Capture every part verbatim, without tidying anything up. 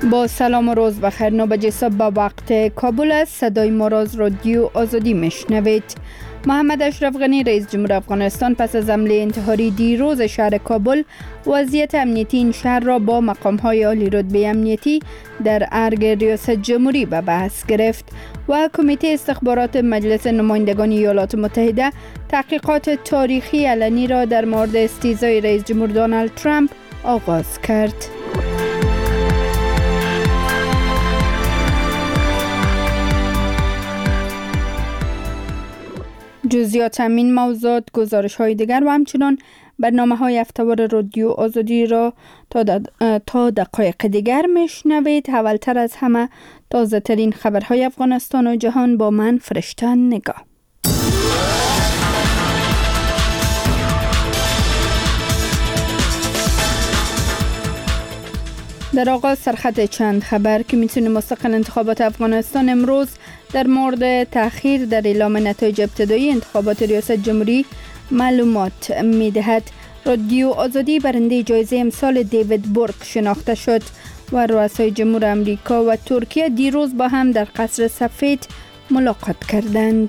با سلام و روز بخیر. نو بجه صبح با وقت کابل است. صدای ما را از رادیو آزادی میشنوید. محمد اشرف غنی رئیس جمهور افغانستان پس از حمله انتحاری دیروز شهر کابل وضعیت امنیتی این شهر را با مقام‌های عالی رتبه امنیتی در ارگ ریاست جمهوری به بحث گرفت و کمیته استخبارات مجلس نمایندگان ایالات متحده تحقیقات تاریخی علنی را در مورد استیزای رئیس جمهور دونالد ترامپ آغاز کرد. جزئیات همین موضوعات، گزارش های دیگر و همچنان برنامه های هفته‌وار رادیو آزادی را تا, تا دقایق دیگر میشنوید. اولتر از همه تازه ترین خبرهای افغانستان و جهان با من فرشته نگاه. در آغاز سرخط چند خبر که میتونه مستقل انتخابات افغانستان امروز در مورد تأخیر در اعلام نتایج ابتدایی انتخابات ریاست جمهوری معلومات میدهد. رادیو آزادی برنده جایزه امسال دیوید بورک شناخته شد و رؤسای جمهور امریکا و ترکیه دیروز با هم در قصر سفید ملاقات کردند.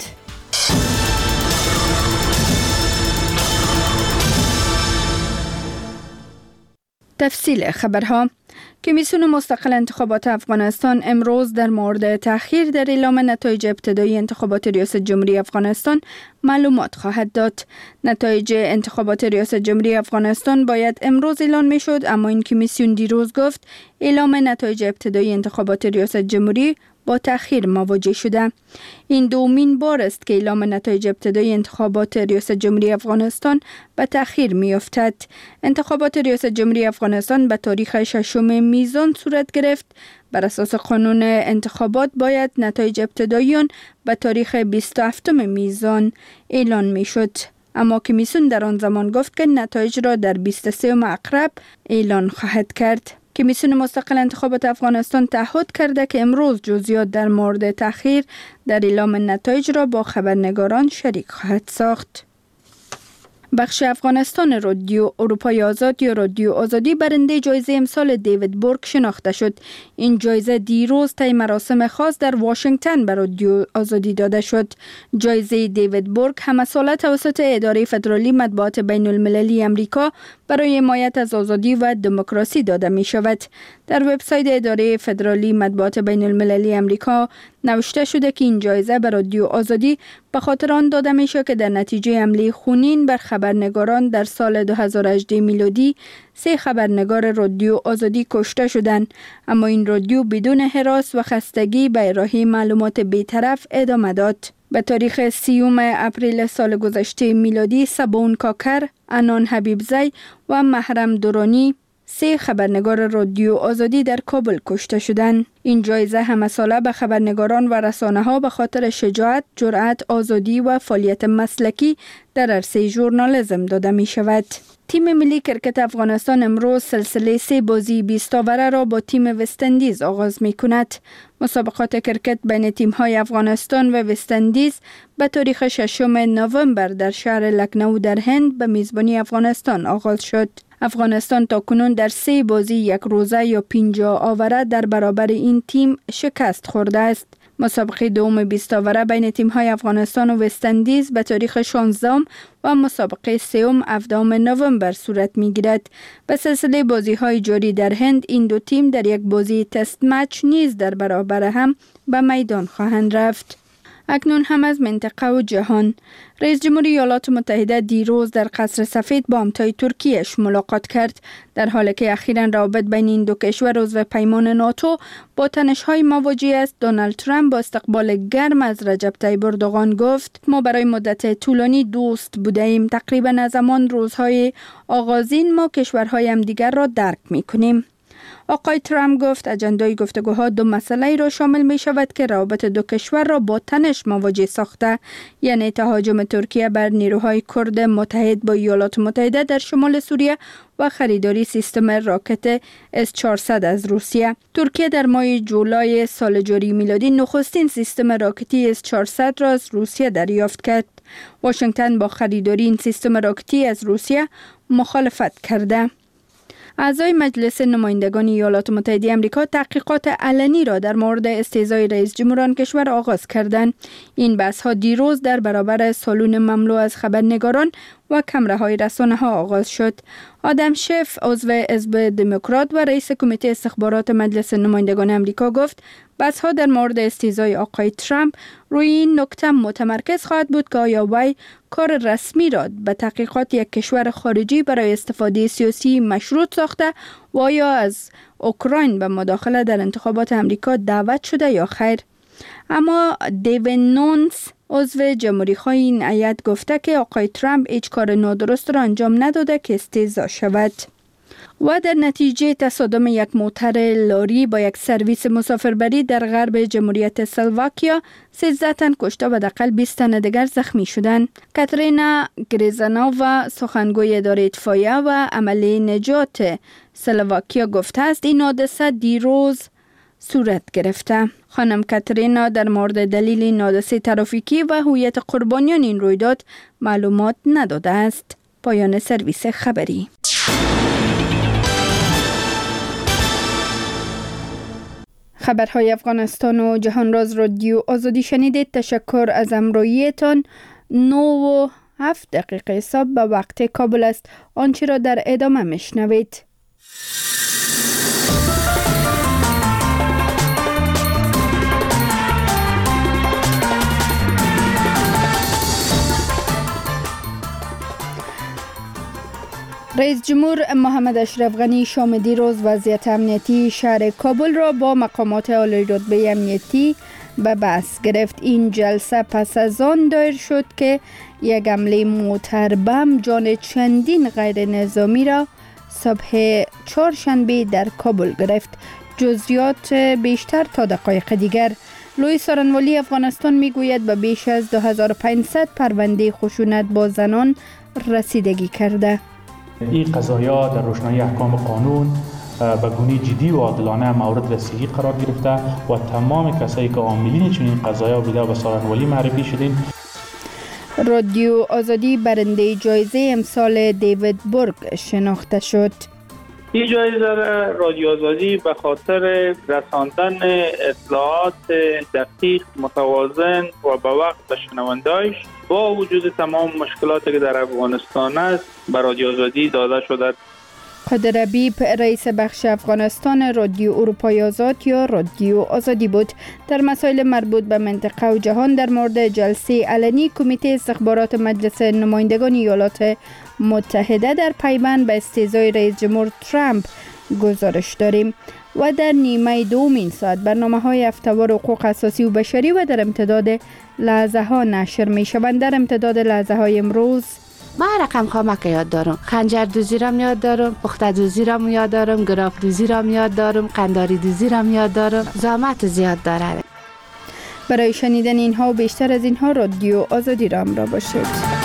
تفصیل خبرها. کمیسیون مستقل انتخابات افغانستان امروز در مورد تأخیر در اعلام نتایج ابتدایی انتخابات ریاست جمهوری افغانستان معلومات خواهد داد. نتایج انتخابات ریاست جمهوری افغانستان باید امروز اعلام می شد، اما این کمیسیون دیروز گفت اعلام نتایج ابتدایی انتخابات ریاست جمهوری با تأخیر مواجه شده. این دومین بار است که اعلام نتایج ابتدایی انتخابات ریاست جمهوری افغانستان به تأخیر می‌افتد. انتخابات ریاست جمهوری افغانستان به تاریخ ششم میزان صورت گرفت. بر اساس قانون انتخابات باید نتایج ابتدایی آن به تاریخ بیست و هفتم میزان اعلان می‌شد، اما کمیسیون در آن زمان گفت که نتایج را در بیست و سوم عقرب اعلان خواهد کرد. کمیسیون مستقل انتخابات افغانستان تعهد کرده که امروز جزئیات در مورد تأخیر در اعلام نتایج را با خبرنگاران شریک خواهد ساخت. بخش افغانستان رادیو اروپای آزاد یا رادیو آزادی برنده جایزه امسال دیوید بورک شناخته شد. این جایزه دیروز طی مراسم خاص در واشنگتن به رادیو آزادی داده شد. جایزه دیوید بورک همه ساله توسط اداره فدرالی مطبوعات بین المللی امریکا برای حمایت از آزادی و دموکراسی داده می شود. در وبسایت اداره فدرالی مطبوعات بین المللی امریکا نوشته شده که این جایزه به رادیو آزادی به خاطر آن داده می شود که در نتیجه حمله خونین بر خبرنگاران در سال دو هزار و هجده میلادی سه خبرنگار رادیو آزادی کشته شدند، اما این رادیو بدون هراس و خستگی به ارائه معلومات بی‌طرف ادامه داد. به تاریخ سیوم اپریل سال گذشته میلادی سبون کاکر، انان حبیبزی و محرم دورانی سه خبرنگار رادیو آزادی در کابل کشته شدند. این جایزه همه ساله به خبرنگاران و رسانه‌ها به خاطر شجاعت، جرأت، آزادی و فعالیت مسلکی در عرصه ژورنالیسم داده می شود. تیم ملی کرکت افغانستان امروز سلسله سه بازی بیست اووره را با تیم وست‌اندیز آغاز می کند. مسابقات کرکت بین تیم‌های افغانستان و وست‌اندیز به تاریخ ششم نوامبر در شهر لکنو در هند به میزبانی افغانستان آغاز شد. افغانستان تاکنون در سه بازی یک روزه یا پنجاه اووره در برابر این تیم شکست خورده است. مسابقه دوم بیست اووره بین تیم‌های افغانستان و وست‌اندیز به تاریخ شانزدهم و مسابقه سوم هفدهم نوامبر صورت می‌گیرد. به سلسله بازی‌های جاری در هند این دو تیم در یک بازی تست مچ نیز در برابر هم به میدان خواهند رفت. اکنون هم از منطقه و جهان. رئیس جمهور ایالات متحده دیروز در قصر سفید با همتای ترکیه‌اش ملاقات کرد، در حالی که اخیراً روابط بین این دو کشور عضو پیمان ناتو با تنش‌های مواجه است. دونالد ترامپ با استقبال گرم از رجب طیب اردوغان گفت ما برای مدت طولانی دوست بودیم. تقریباً از همان روزهای آغازین ما کشورهای همدیگر را درک می‌کنیم. آقای ترامپ گفت اجندای گفتگوها دو مسئله را شامل می شود که روابط دو کشور را با تنش مواجه ساخته، یعنی تهاجم ترکیه بر نیروهای کرد متحد با ایالات متحده در شمال سوریه و خریداری سیستم راکت اس چهارصد از روسیه. ترکیه در ماه جولای سال جاری میلادی نخستین سیستم راکتی اس چهارصد را از روسیه دریافت کرد. واشنگتن با خریداری این سیستم راکتی از روسیه مخالفت کرده. اعضای مجلس نمایندگان ایالات متحده آمریکا تحقیقات علنی را در مورد استهزای رئیس جمهوران کشور آغاز کردند. این بحث ها دیروز در برابر سالن مملو از خبرنگاران و کمره های رسانه ها آغاز شد. آدم شف، عضو حزب دموکرات و رئیس کمیته استخبارات مجلس نمایندگان آمریکا گفت بحث ها در مورد استهزای آقای ترامپ روی این نکته متمرکز خواهد بود که آیا وی کار رسمی را به تحقیقات یک کشور خارجی برای استفاده سیاسی مشروط ساخته و آیا از اوکراین به مداخله در انتخابات آمریکا دعوت شده یا خیر. اما دیوین نونس، عضو جمهوری‌خواه این هیئت، گفته که آقای ترامپ هیچ کار نادرست را انجام نداده که استهزا شود. و در نتیجه تصادم یک موتر لاری با یک سرویس مسافربری در غرب جمهوریت اسلواکیا، سیزده تن کشته و حداقل بیست تن دیگر زخمی شدند. کاترینا گریزانووا، سخنگوی اداره اطفائیه و عمله نجات اسلواکیا، گفته است این حادثه دیروز صورت گرفته. خانم کاترینا در مورد دلیل این حادثه ترافیکی و هویت قربانیان این رویداد معلومات نداده است. پایان سرویس خبری. خبرهای افغانستان و جهان راز رادیو آزادی شنیدید. تشکر از همراهیتان. نو و هفت دقیقه صبح به وقت کابل است. آنچه را در ادامه میشنوید. رئیس جمهور محمد اشرف غنی شام دیروز وضعیت امنیتی شهر کابل را با مقامات عالی رتبه امنیتی به بحث گرفت. این جلسه پس از آن دایر شد که یک حمله موتر بم جان چندین غیر نظامی را صبح چهارشنبه در کابل گرفت. جزئیات بیشتر تا دقایق دیگر. لوی سارنوالی افغانستان میگوید به بیش از دو هزار و پانصد پرونده خشونت با زنان رسیدگی کرده. این قضایا در روشنایی احکام قانون به گونه جدی و عادلانه مورد رسیدگی قرار گرفته و تمام کسایی که عاملین چنین قضایا بوده به سارنوالی معرفی شدیم. رادیو آزادی برنده جایزه امسال دیوید برگ شناخته شد. این جایزه را رادیو آزادی به خاطر رساندن اطلاعات دقیق، متوازن و به وقت به شنونده‌اش با وجود تمام مشکلاتی که در افغانستان است به رادیو آزادی داده شده. قادر حبیب رئیس بخش افغانستان رادیو اروپای آزاد یا رادیو آزادی بود. در مسائل مربوط به منطقه و جهان در مورد جلسه علنی کمیته استخبارات مجلس نمایندگان ایالات متحده در پیوند به استهزای رئیس جمهور ترامپ گزارش داریم. و در نیمه دوم این ساعت برنامه‌های هفته‌وار حقوق اساسی و بشری و در امتداد لحظه ها نشر می شوند. در امتداد لحظه های امروز ما رقم خامک یاد دارم، خنجر دوزی را یاد دارم، پخته دوزی را یاد دارم، گراف دوزی را یاد دارم، قنداری دوزی را یاد دارم. زحمت زیاد داره. برای شنیدن اینها و بیشتر از اینها رادیو آزادی را همراه باشید.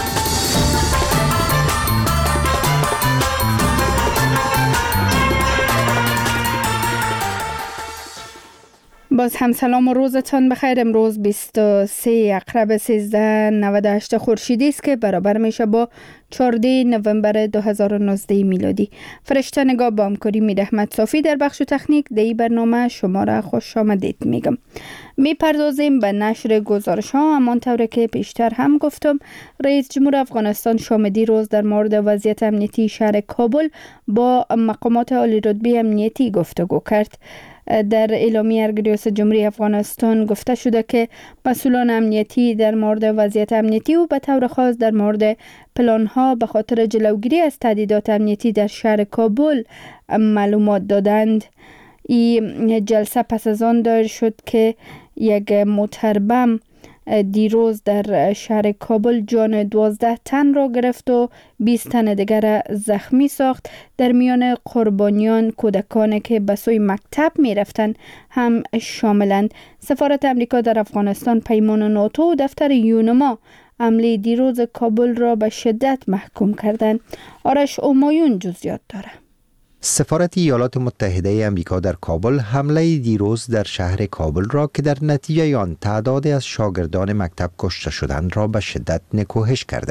باز هم سلام و روزتان بخیر. امروز بیست و سه اقرب سیزده نود و هشت خورشیدی است که برابر میشه با چهارده نوامبر دو هزار و نوزده میلادی. فرشته نگاه با همکاری میر احمد صافی در بخش تکنیک دی برنامه شما را خوش آمدید میگم. میپردازیم به نشر گزارش ها. همانطور که پیشتر هم گفتم، رئیس جمهور افغانستان شام دیروز در مورد وضعیت امنیتی شهر کابل با مقامات عالی رتبه امنیتی گفتگو کرد. در اعلامیه ریاست جمهوری افغانستان گفته شده که مسئولان امنیتی در مورد وضعیت امنیتی و به طور خاص در مورد پلان‌ها به خاطر جلوگیری از تهدیدات امنیتی در شهر کابل معلومات دادند. این جلسه پس از آن دایر شد که یک موتر بم دیروز در شهر کابل جان دوازده تن را گرفت و بیست تن دیگر زخمی ساخت. در میان قربانیان کودکانی که به سوی مکتب می رفتند هم شاملند. سفارت امریکا در افغانستان، پیمان ناتو و دفتر یونما حمله دیروز کابل را به شدت محکوم کردند. آرش اومایون جزئیات داره. سفارت ایالات متحده آمریکا در کابل حمله دیروز در شهر کابل را که در نتیجه آن تعدادی از شاگردان مکتب کشته شدند را به شدت نکوهش کرده است.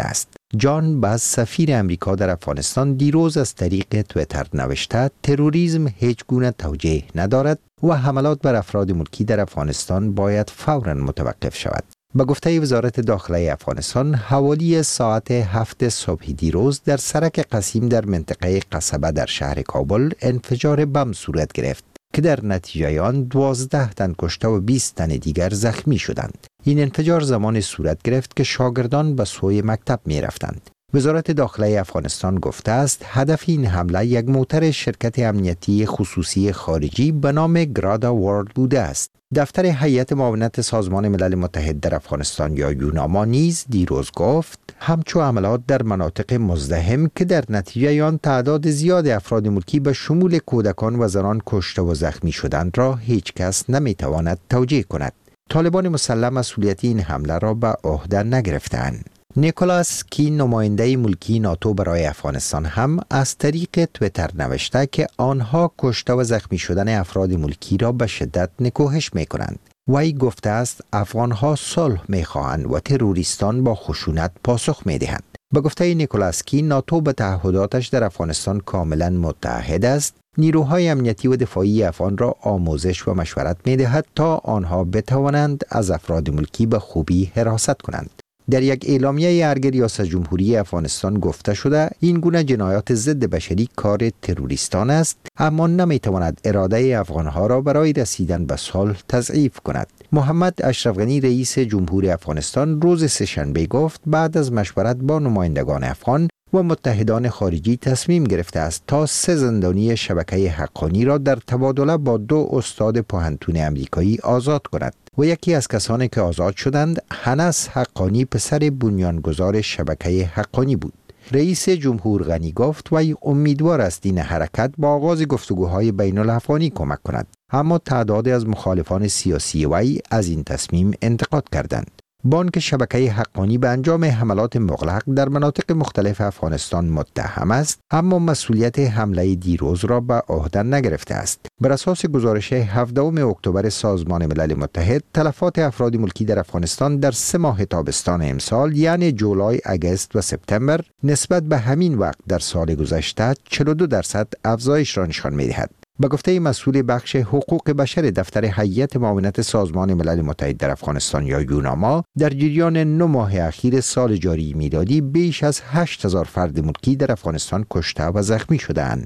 جان باز سفیر امریکا در افغانستان دیروز از طریق تویتر نوشته تروریسم هیچ گونه توجیه ندارد و حملات بر افراد ملکی در افغانستان باید فوراً متوقف شود. به گفته وزارت داخله افغانستان، حوالی ساعت هفت صبح دیروز در سرک قسیم در منطقه قصبه در شهر کابل انفجار بم صورت گرفت که در نتیجه آن دوازده تن کشته و بیست تن دیگر زخمی شدند. این انفجار زمان صورت گرفت که شاگردان به سوی مکتب می رفتند. وزارت داخله افغانستان گفته است هدف این حمله یک موتر شرکت امنیتی خصوصی خارجی به نام گرادا ورلد بوده است. دفتر هیئت معاونت سازمان ملل متحد در افغانستان یا یوناما نیز دیروز گفت همچو عملات در مناطق مزدحم که در نتیجه آن تعداد زیاد افراد ملکی به شمول کودکان و زنان کشته و زخمی شدند را هیچ کس نمیتواند توجیه کند. طالبان مسلح مسئولیت این حمله را به عهده نگرفتند. نیکولاس کی نماینده ملکی ناتو برای افغانستان هم از طریق تویتر نوشته که آنها کشته و زخمی شدن افراد ملکی را به شدت نکوهش می کنند. وی گفته است افغانها صلح می خواهند و تروریستان با خشونت پاسخ می دهند. به گفته نیکولاس کی ناتو به تعهداتش در افغانستان کاملا متحد است. نیروهای امنیتی و دفاعی افغان را آموزش و مشورت می دهد تا آنها بتوانند از افراد ملکی به خوبی حراست کنند. در یک اعلامیه ارگ ریاست جمهوری افغانستان گفته شده این گونه جنایات ضد بشری کار تروریستان است، اما نمیتواند اراده افغانها را برای رسیدن به صلح تضعیف کند. محمد اشرف غنی رئیس جمهور افغانستان روز سه‌شنبه گفت بعد از مشورت با نمایندگان افغان و متحدان خارجی تصمیم گرفته است تا سه زندانی شبکه حقانی را در تبادله با دو استاد پوهنتون امریکایی آزاد کند و یکی از کسانی که آزاد شدند هنس حقانی پسر بنیانگذار شبکه حقانی بود. رئیس جمهور غنی گفت و امیدوار است این حرکت با آغاز گفتگوهای بین الافغانی کمک کند، اما تعدادی از مخالفان سیاسی وی از این تصمیم انتقاد کردند. بانک شبکه حقانی به انجام حملات مغلق در مناطق مختلف افغانستان متهم است، اما مسئولیت حمله دیروز را به عهده نگرفته است. بر اساس گزارش هفدهم اکتبر سازمان ملل متحد، تلفات افراد ملکی در افغانستان در سه ماه تابستان امسال یعنی جولای، اگست و سپتامبر نسبت به همین وقت در سال گذشته چهل و دو درصد افزایش را نشان می‌دهد. به گفته مسئول بخش حقوق بشر دفتر هیئت معاونت سازمان ملل متحد در افغانستان یا یوناما، در جریان نه ماه اخیر سال جاری میلادی بیش از هشت هزار فرد ملکی در افغانستان کشته و زخمی شده‌اند.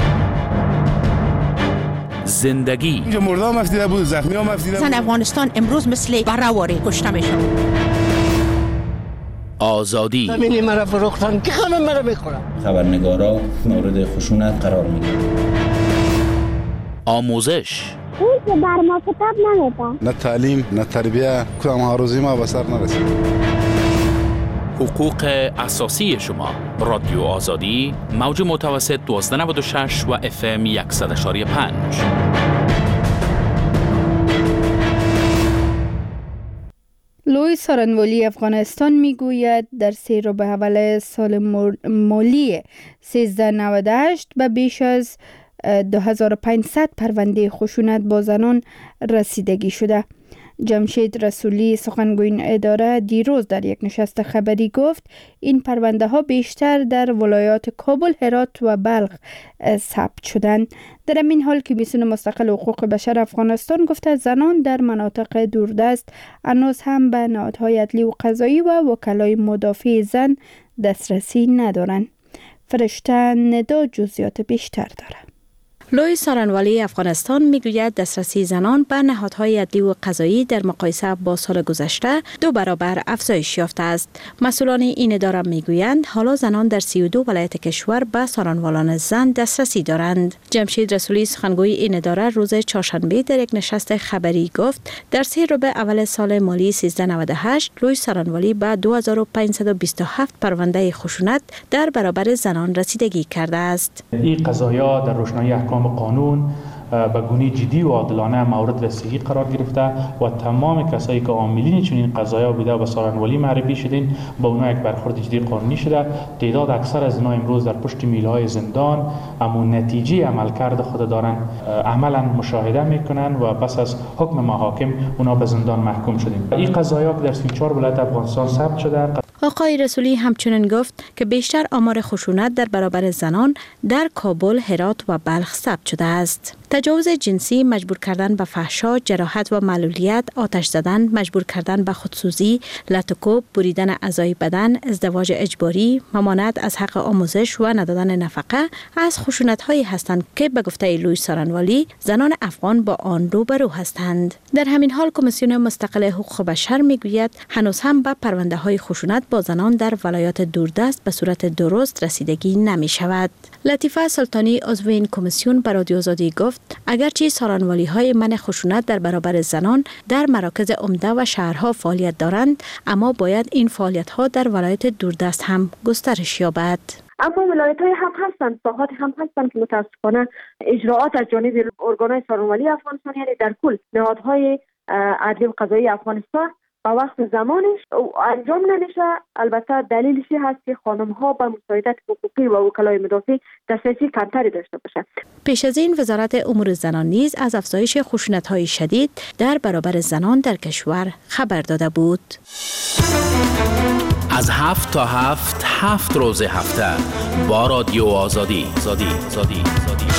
زندگی مردم مفتیده بود، زخمی ها مفتیده بود. زن افغانستان امروز مثل برهواری کشته میشن. آزادی زمینی مرا فروختن که همه مرا میخورن. خبرنگارا مورد خشونت قرار میگیرن. آموزش اون که بر ما کتاب نمیده. نه تعلیم نه تربیه، کدام ها روزی ما به سر نرسید. حقوق اساسی شما. رادیو آزادی، موج متوسط دوازده نود و شش و اف ام صد و یک و پنج. لوی سارنوالی افغانستان میگوید در سه ربع اول سال مالی سیزده نود و هشت به بیش از دو هزار و پانصد پرونده خشونت با زنان رسیدگی شده. جمشید رسولی سخنگوی اداره دیروز در یک نشست خبری گفت این پرونده ها بیشتر در ولایات کابل، هرات و بلخ ثبت شدند. در این حال کمیسیون مستقل حقوق بشر افغانستان گفته زنان در مناطق دوردست هنوز هم به نهادهای عدلی و قضایی و وکلای مدافع زن دسترسی ندارند. فرشته ندا جزئیات بیشتر دارد. لوی سارنوالی افغانستان میگوید دسترسی زنان به نهادهای عدلی و قضایی در مقایسه با سال گذشته دو برابر افزایش یافته است. مسئولان این اداره میگویند حالا زنان در سی و دو ولایت کشور به سارنوالان زن دسترسی دارند. جمشید رسولی سخنگوی این اداره روز چهارشنبه در یک نشست خبری گفت در سه ربع اول سال مالی سیزده نود و هشت لوی سارنوالی به دو هزار و پانصد و بیست و هفت پرونده خشونت در برابر زنان رسیدگی کرده است. این قضایا در روشنایی احکام قانون به گونه جدی و عادلانه مورد رسیدگی قرار گرفته و تمام کسایی که عاملین چنین قضایا بوده به سارنوالی معرفی شدین با اونها یک برخورد جدی قانونی شده. تعداد اکثر از اینا امروز در پشت میلهای زندان اما نتیجه عملکرد خود دارن عملا مشاهده میکنن و پس از حکم محاکم اونا به زندان محکوم شدن. این قضایا که در سی و چهار ولایت افغانستان ثبت شده. آقای رسولی همچنین گفت که بیشتر آمار خشونت در برابر زنان در کابل، هرات و بلخ ثبت شده است. تجاوز جنسی، مجبور کردن به فحشا، جراحت و معلولیت، آتش زدن، مجبور کردن به خودسوزی، لطوکوب، بریدن اعضای بدن، ازدواج اجباری، ممانعت از حق آموزش و ندادن نفقه از خشونت‌هایی هستند که به گفته لویس سارنوالی زنان افغان با آن روبرو هستند. در همین حال کمیسیون مستقل حقوق بشر میگوید هنوز هم به پرونده‌های خشونت با زنان در ولایات دوردست به صورت درست رسیدگی نمی شود. لطیفه سلطانی عضو این کمیسیون به رادیو آزادی گفت اگرچه سارنوالی های منع خشونت در برابر زنان در مراکز عمده و شهرها فعالیت دارند، اما باید این فعالیت ها در ولایت دوردست هم گسترش یابد. اما ولایت های هم هستند، ساحات هم هستند که متاسفانه اجراعات از جانب ارگانهای سارنوالی افغانستان، یعنی در کل نهادهای عدلی و قضایی افغانستان با وقت زمانش انجام نمیشه. البته دلیلش هست که خانم ها به مساعدت حقوقی و وکلای مدافع دسترسی کمتری داشته باشه. پیش از این وزارت امور زنان نیز از افزایش خشونت های شدید در برابر زنان در کشور خبر داده بود. از هفت تا هفت هفت روز هفته با رادیو آزادی زادی زادی زادی.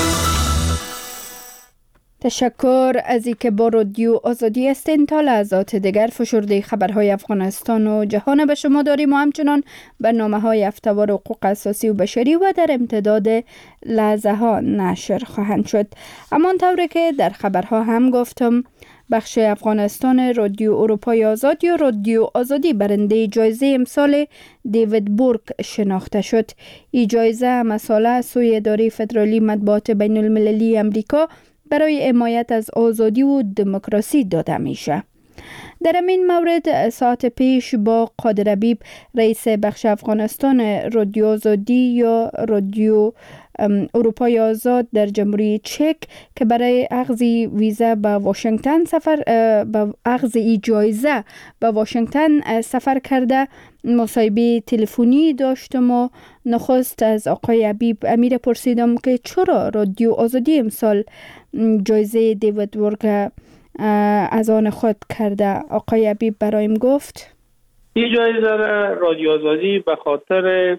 تشکر از اینکه با رادیو آزادی هستین. تا لحظات دیگر فشرده خبرهای افغانستان و جهان به شما داریم و همچنان برنامه‌های هفته‌وار حقوق اساسی و بشری و در امتداد لحظه ها نشر خواهند شد. همانطور که در خبرها هم گفتم، بخش افغانستان رادیو اروپای آزاد یا رادیو آزادی برنده جایزه امسال دیوید بورک شناخته شد. این جایزه مسئله سوی اداره فدرالی مطبوعات بین المللی امریکا برای حمایت از آزادی و دموکراسی داده میشه. در این مورد ساعت پیش با قادر حبیب، رئیس بخش افغانستان رادیو آزادی یا رادیو اروپای آزاد در جمهوری چک که برای اخذ ویزا به واشنگتن سفر به اخذ جایزه به واشنگتن سفر کرده مصاحبه تلفنی داشتم و نخست از آقای حبیب امیر پرسیدم که چرا رادیو آزادی امسال جایزه دیوید بورک از آن خود کرده. آقای حبیب برایم گفت این جایزه رادیو آزادی به خاطر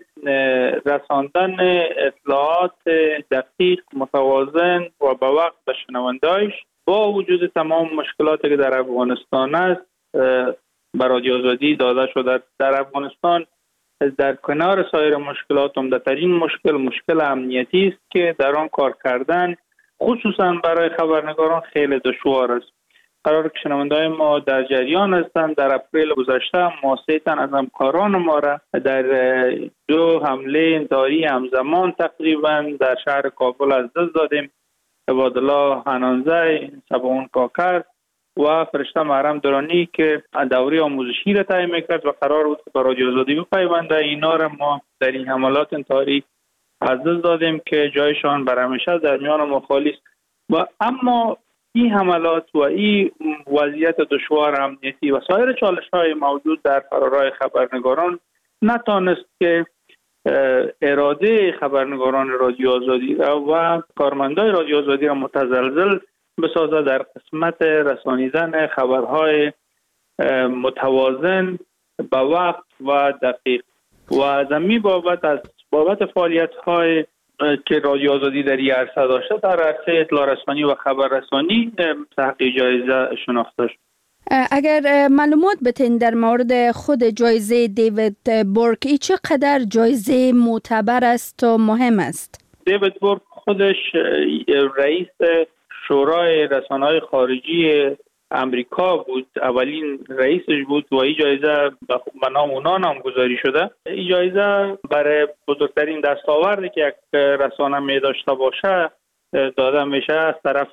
رساندن اطلاعات دقیق، متوازن و به وقت به شنونده‌اش با وجود تمام مشکلاتی که در افغانستان است به رادیو آزادی داده شده. در افغانستان در کنار سایر مشکلات عمده‌ترین مشکل مشکل امنیتی است که در آن کار کردن خصوصا برای خبرنگاران خیلی دشوار است. قرار که شنونده‌های ما در جریان هستند. در اپریل گذشته ما سه تن از همکاران ما را در دو حمله انتحاری همزمان تقریبا در شهر کابل از دست دادیم. عبادالله حنانزی، سباون کاکر و فرشته محرم درانی که دوره آموزشی را طی می‌کرد و قرار بود که به رادیو آزادی بپیونده. اینا را ما در این حملات انتحاری از دست دادیم که جایشان بر همیشه در میان ما خالی است. و اما این حملات و این وضعیت دشوار امنیتی و سایر چالش‌های موجود در فرارای خبرنگاران نتانست که اراده خبرنگاران رادیو آزادی و کارمندای رادیو آزادی را متزلزل بسازد در قسمت رسانیدن خبرهای متوازن به وقت و دقیق. و از این بابت از بابت فعالیت‌های که رادیو آزادی در این عرصه داشته در عرصه اطلاع رسانی و خبررسانی مستحق جایزه شناخته شد. اگر معلومات بتین در مورد خود جایزه دیوید بورک، ای چقدر جایزه معتبر است و مهم است؟ دیوید بورک خودش رئیس شورای رسانه‌های خارجی امریکا بود، اولین رئیسش بود و این جایزه به نام اونا نامگذاری شده. این جایزه برای بزرگترین دستاوردی که یک رسانه می داشته باشه داده میشه از طرف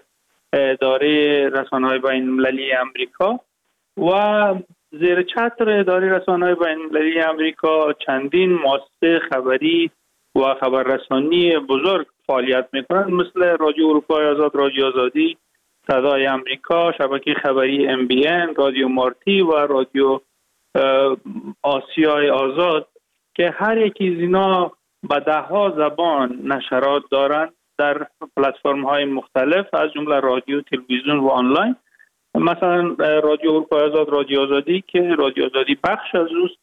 اداره رسانه‌های بین‌المللی امریکا و زیر چتر اداره رسانه‌های بین‌المللی امریکا چندین مؤسسه خبری و خبررسانی بزرگ فعالیت میکنند، مثل رادیو اروپای آزاد، رادیو آزادی، صدای امریکا، شبکه خبری ام بی ان، رادیو مارتی و رادیو آسیای آزاد که هر یکی از اینا به ده ها زبان نشرات دارند در پلتفرم های مختلف از جمله رادیو، تلویزیون و آنلاین. مثلا رادیو اروپای آزاد، رادیو آزادی که رادیو آزادی بخش از اوست،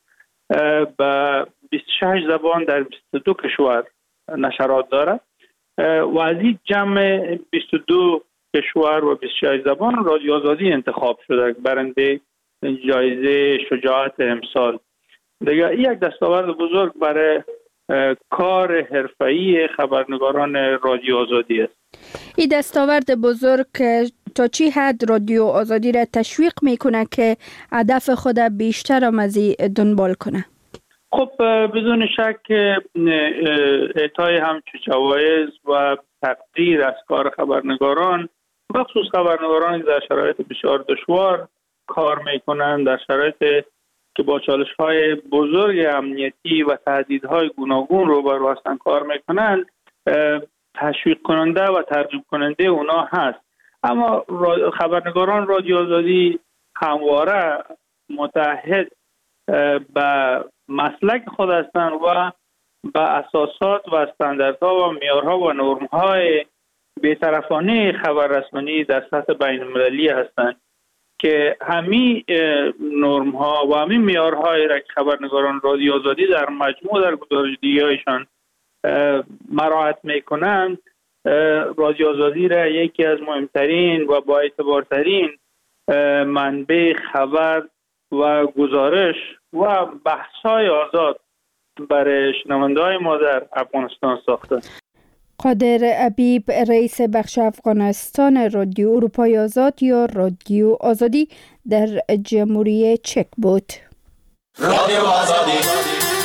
به بیست و شش زبان در بیست و دو کشور نشرات دارد و از این جمع بیست و دو کشور و بیست و شش زبان رادیو آزادی انتخاب شده برنده جایزه شجاعت امسال. دیگه یک دستاورد بزرگ برای کار حرفه‌ای خبرنگاران رادیو آزادی است. این دستاورد بزرگ تا چی حد رادیو آزادی را تشویق میکنه که هدف خود بیشتر آمزی دنبال کنه؟ خب بدون شک اعطای همچون جوایز و تقدیر از کار خبرنگاران، بخصوص خبرنگاران در شرایط بسیار دشوار کار میکنند، در شرایط که با چالش‌های بزرگ امنیتی و تهدیدهای گوناگون روبرو هستند کار میکنند، تشویق کننده و ترغیب کننده اونا هست. اما خبرنگاران رادیو آزادی همواره متحد به مسلک خود هستند و به اساسات و استانداردها و معیارها و نرم‌های بی‌طرفانه خبررسانی در سطح بین‌المللی هستند که همین نرم‌ها و همین معیارهایی را که خبرنگاران رادیو آزادی در مجموع در گزارش‌دهی‌هایشان مراعات می‌کنند، رادیو آزادی را یکی از مهمترین و با اعتبارترین منبع خبر و گزارش و بحث‌های آزاد برای شنونده‌های ما در افغانستان ساخته. قادر حبیب، رئیس بخش افغانستان رادیو اروپای آزاد یا رادیو آزادی در جمهوری چک بود. رادیو آزادی.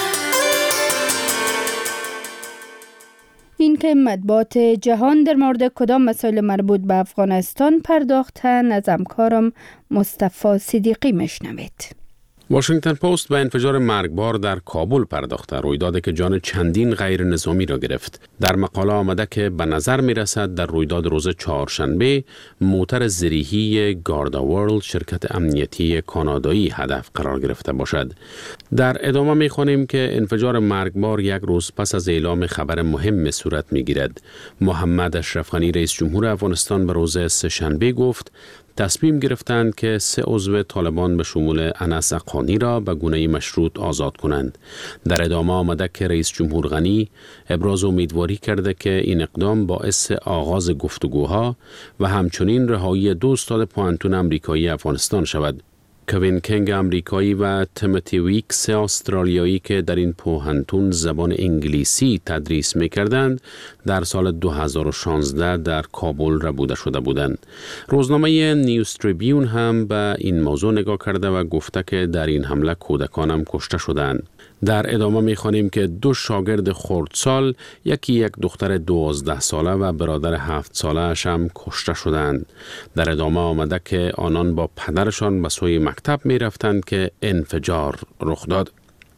این که مطبوعات جهان در مورد کدام مسائل مربوط به افغانستان پرداختن، از همکارم مصطفی صدیقی میشنوید. واشنگتن پست به انفجار مرگبار در کابل پرداخته، رویدادی که جان چندین غیر نظامی را گرفت. در مقاله آمده که به نظر می رسد در رویداد روز چهارشنبه موتر زریحی گاردا ورلد، شرکت امنیتی کانادایی، هدف قرار گرفته باشد. در ادامه می خوانیم که انفجار مرگبار یک روز پس از اعلام خبر مهم صورت می گیرد. محمد اشرف غنی رئیس جمهور افغانستان به روز سه‌شنبه گفت تصمیم گرفتند که سه عضو طالبان به شمول انس اقانی را به گونه مشروط آزاد کنند. در ادامه آمده که رئیس جمهور غنی ابراز امیدواری کرده که این اقدام باعث آغاز گفتگوها و همچنین رهایی دو استاد پوهنتون امریکایی افغانستان شود. کوین کینگ امریکایی و تیموتی ویکس استرالیایی که در این پوهنتون زبان انگلیسی تدریس می‌کردند، در سال دو هزار و شانزده در کابل ربوده شده بودند. روزنامه نیوز تریبیون هم به این موضوع نگاه کرده و گفته که در این حمله کودکان هم کشته شدند. در ادامه می‌خوانیم که دو شاگرد خردسال، یکی یک دختر دوازده ساله و برادر هفت ساله اش هم کشته شدند. در ادامه آمده که آنان با پدرشان به سوی مکتب می رفتند که انفجار رخ داد.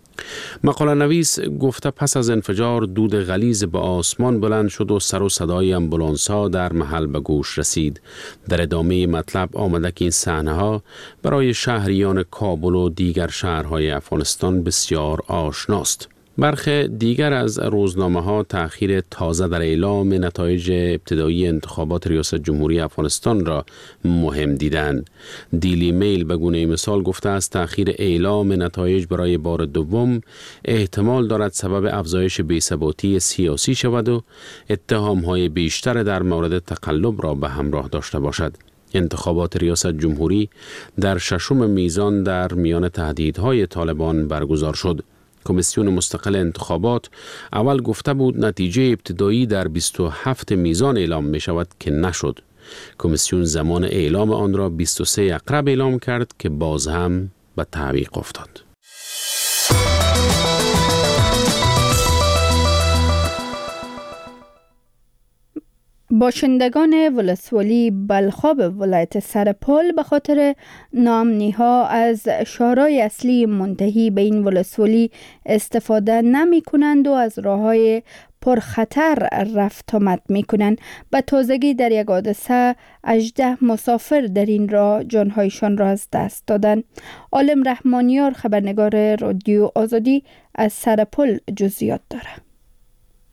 مقاله نویس گفته پس از انفجار دود غلیظ به آسمان بلند شد و سر و صدای امبولانس ها در محل به گوش رسید. در ادامه مطلب آمده که این صحنه ها برای شهریان کابل و دیگر شهرهای افغانستان بسیار آشناست. برخی دیگر از روزنامه ها تأخیر تازه در اعلام نتایج ابتدایی انتخابات ریاست جمهوری افغانستان را مهم دیدند. دیلی میل به گونه مثال گفته است تأخیر اعلام نتایج برای بار دوم احتمال دارد سبب افزایش بی‌ثباتی سیاسی شود و اتهام های بیشتر در مورد تقلب را به همراه داشته باشد. انتخابات ریاست جمهوری در ششم میزان در میان تهدیدهای طالبان برگزار شد. کمیسیون مستقل انتخابات اول گفته بود نتیجه ابتدایی در بیست و هفت میزان اعلام می شود که نشد. کمیسیون زمان اعلام آن را بیست و سه اقرب اعلام کرد که باز هم به تعویق افتاد. باشندگان ولسوالی بلخاب ولایت سرپل به خاطر ناامنی‌ها از شهرهای اصلی منتهی به این ولسوالی استفاده نمی کنند و از راه‌های پرخطر رفت آمد می کنند. به تازگی در یک حادثه هجده مسافر در این راه جانهایشان را از دست دادند. عالم رحمانیار خبرنگار رادیو آزادی از سرپل جزئیات دارد.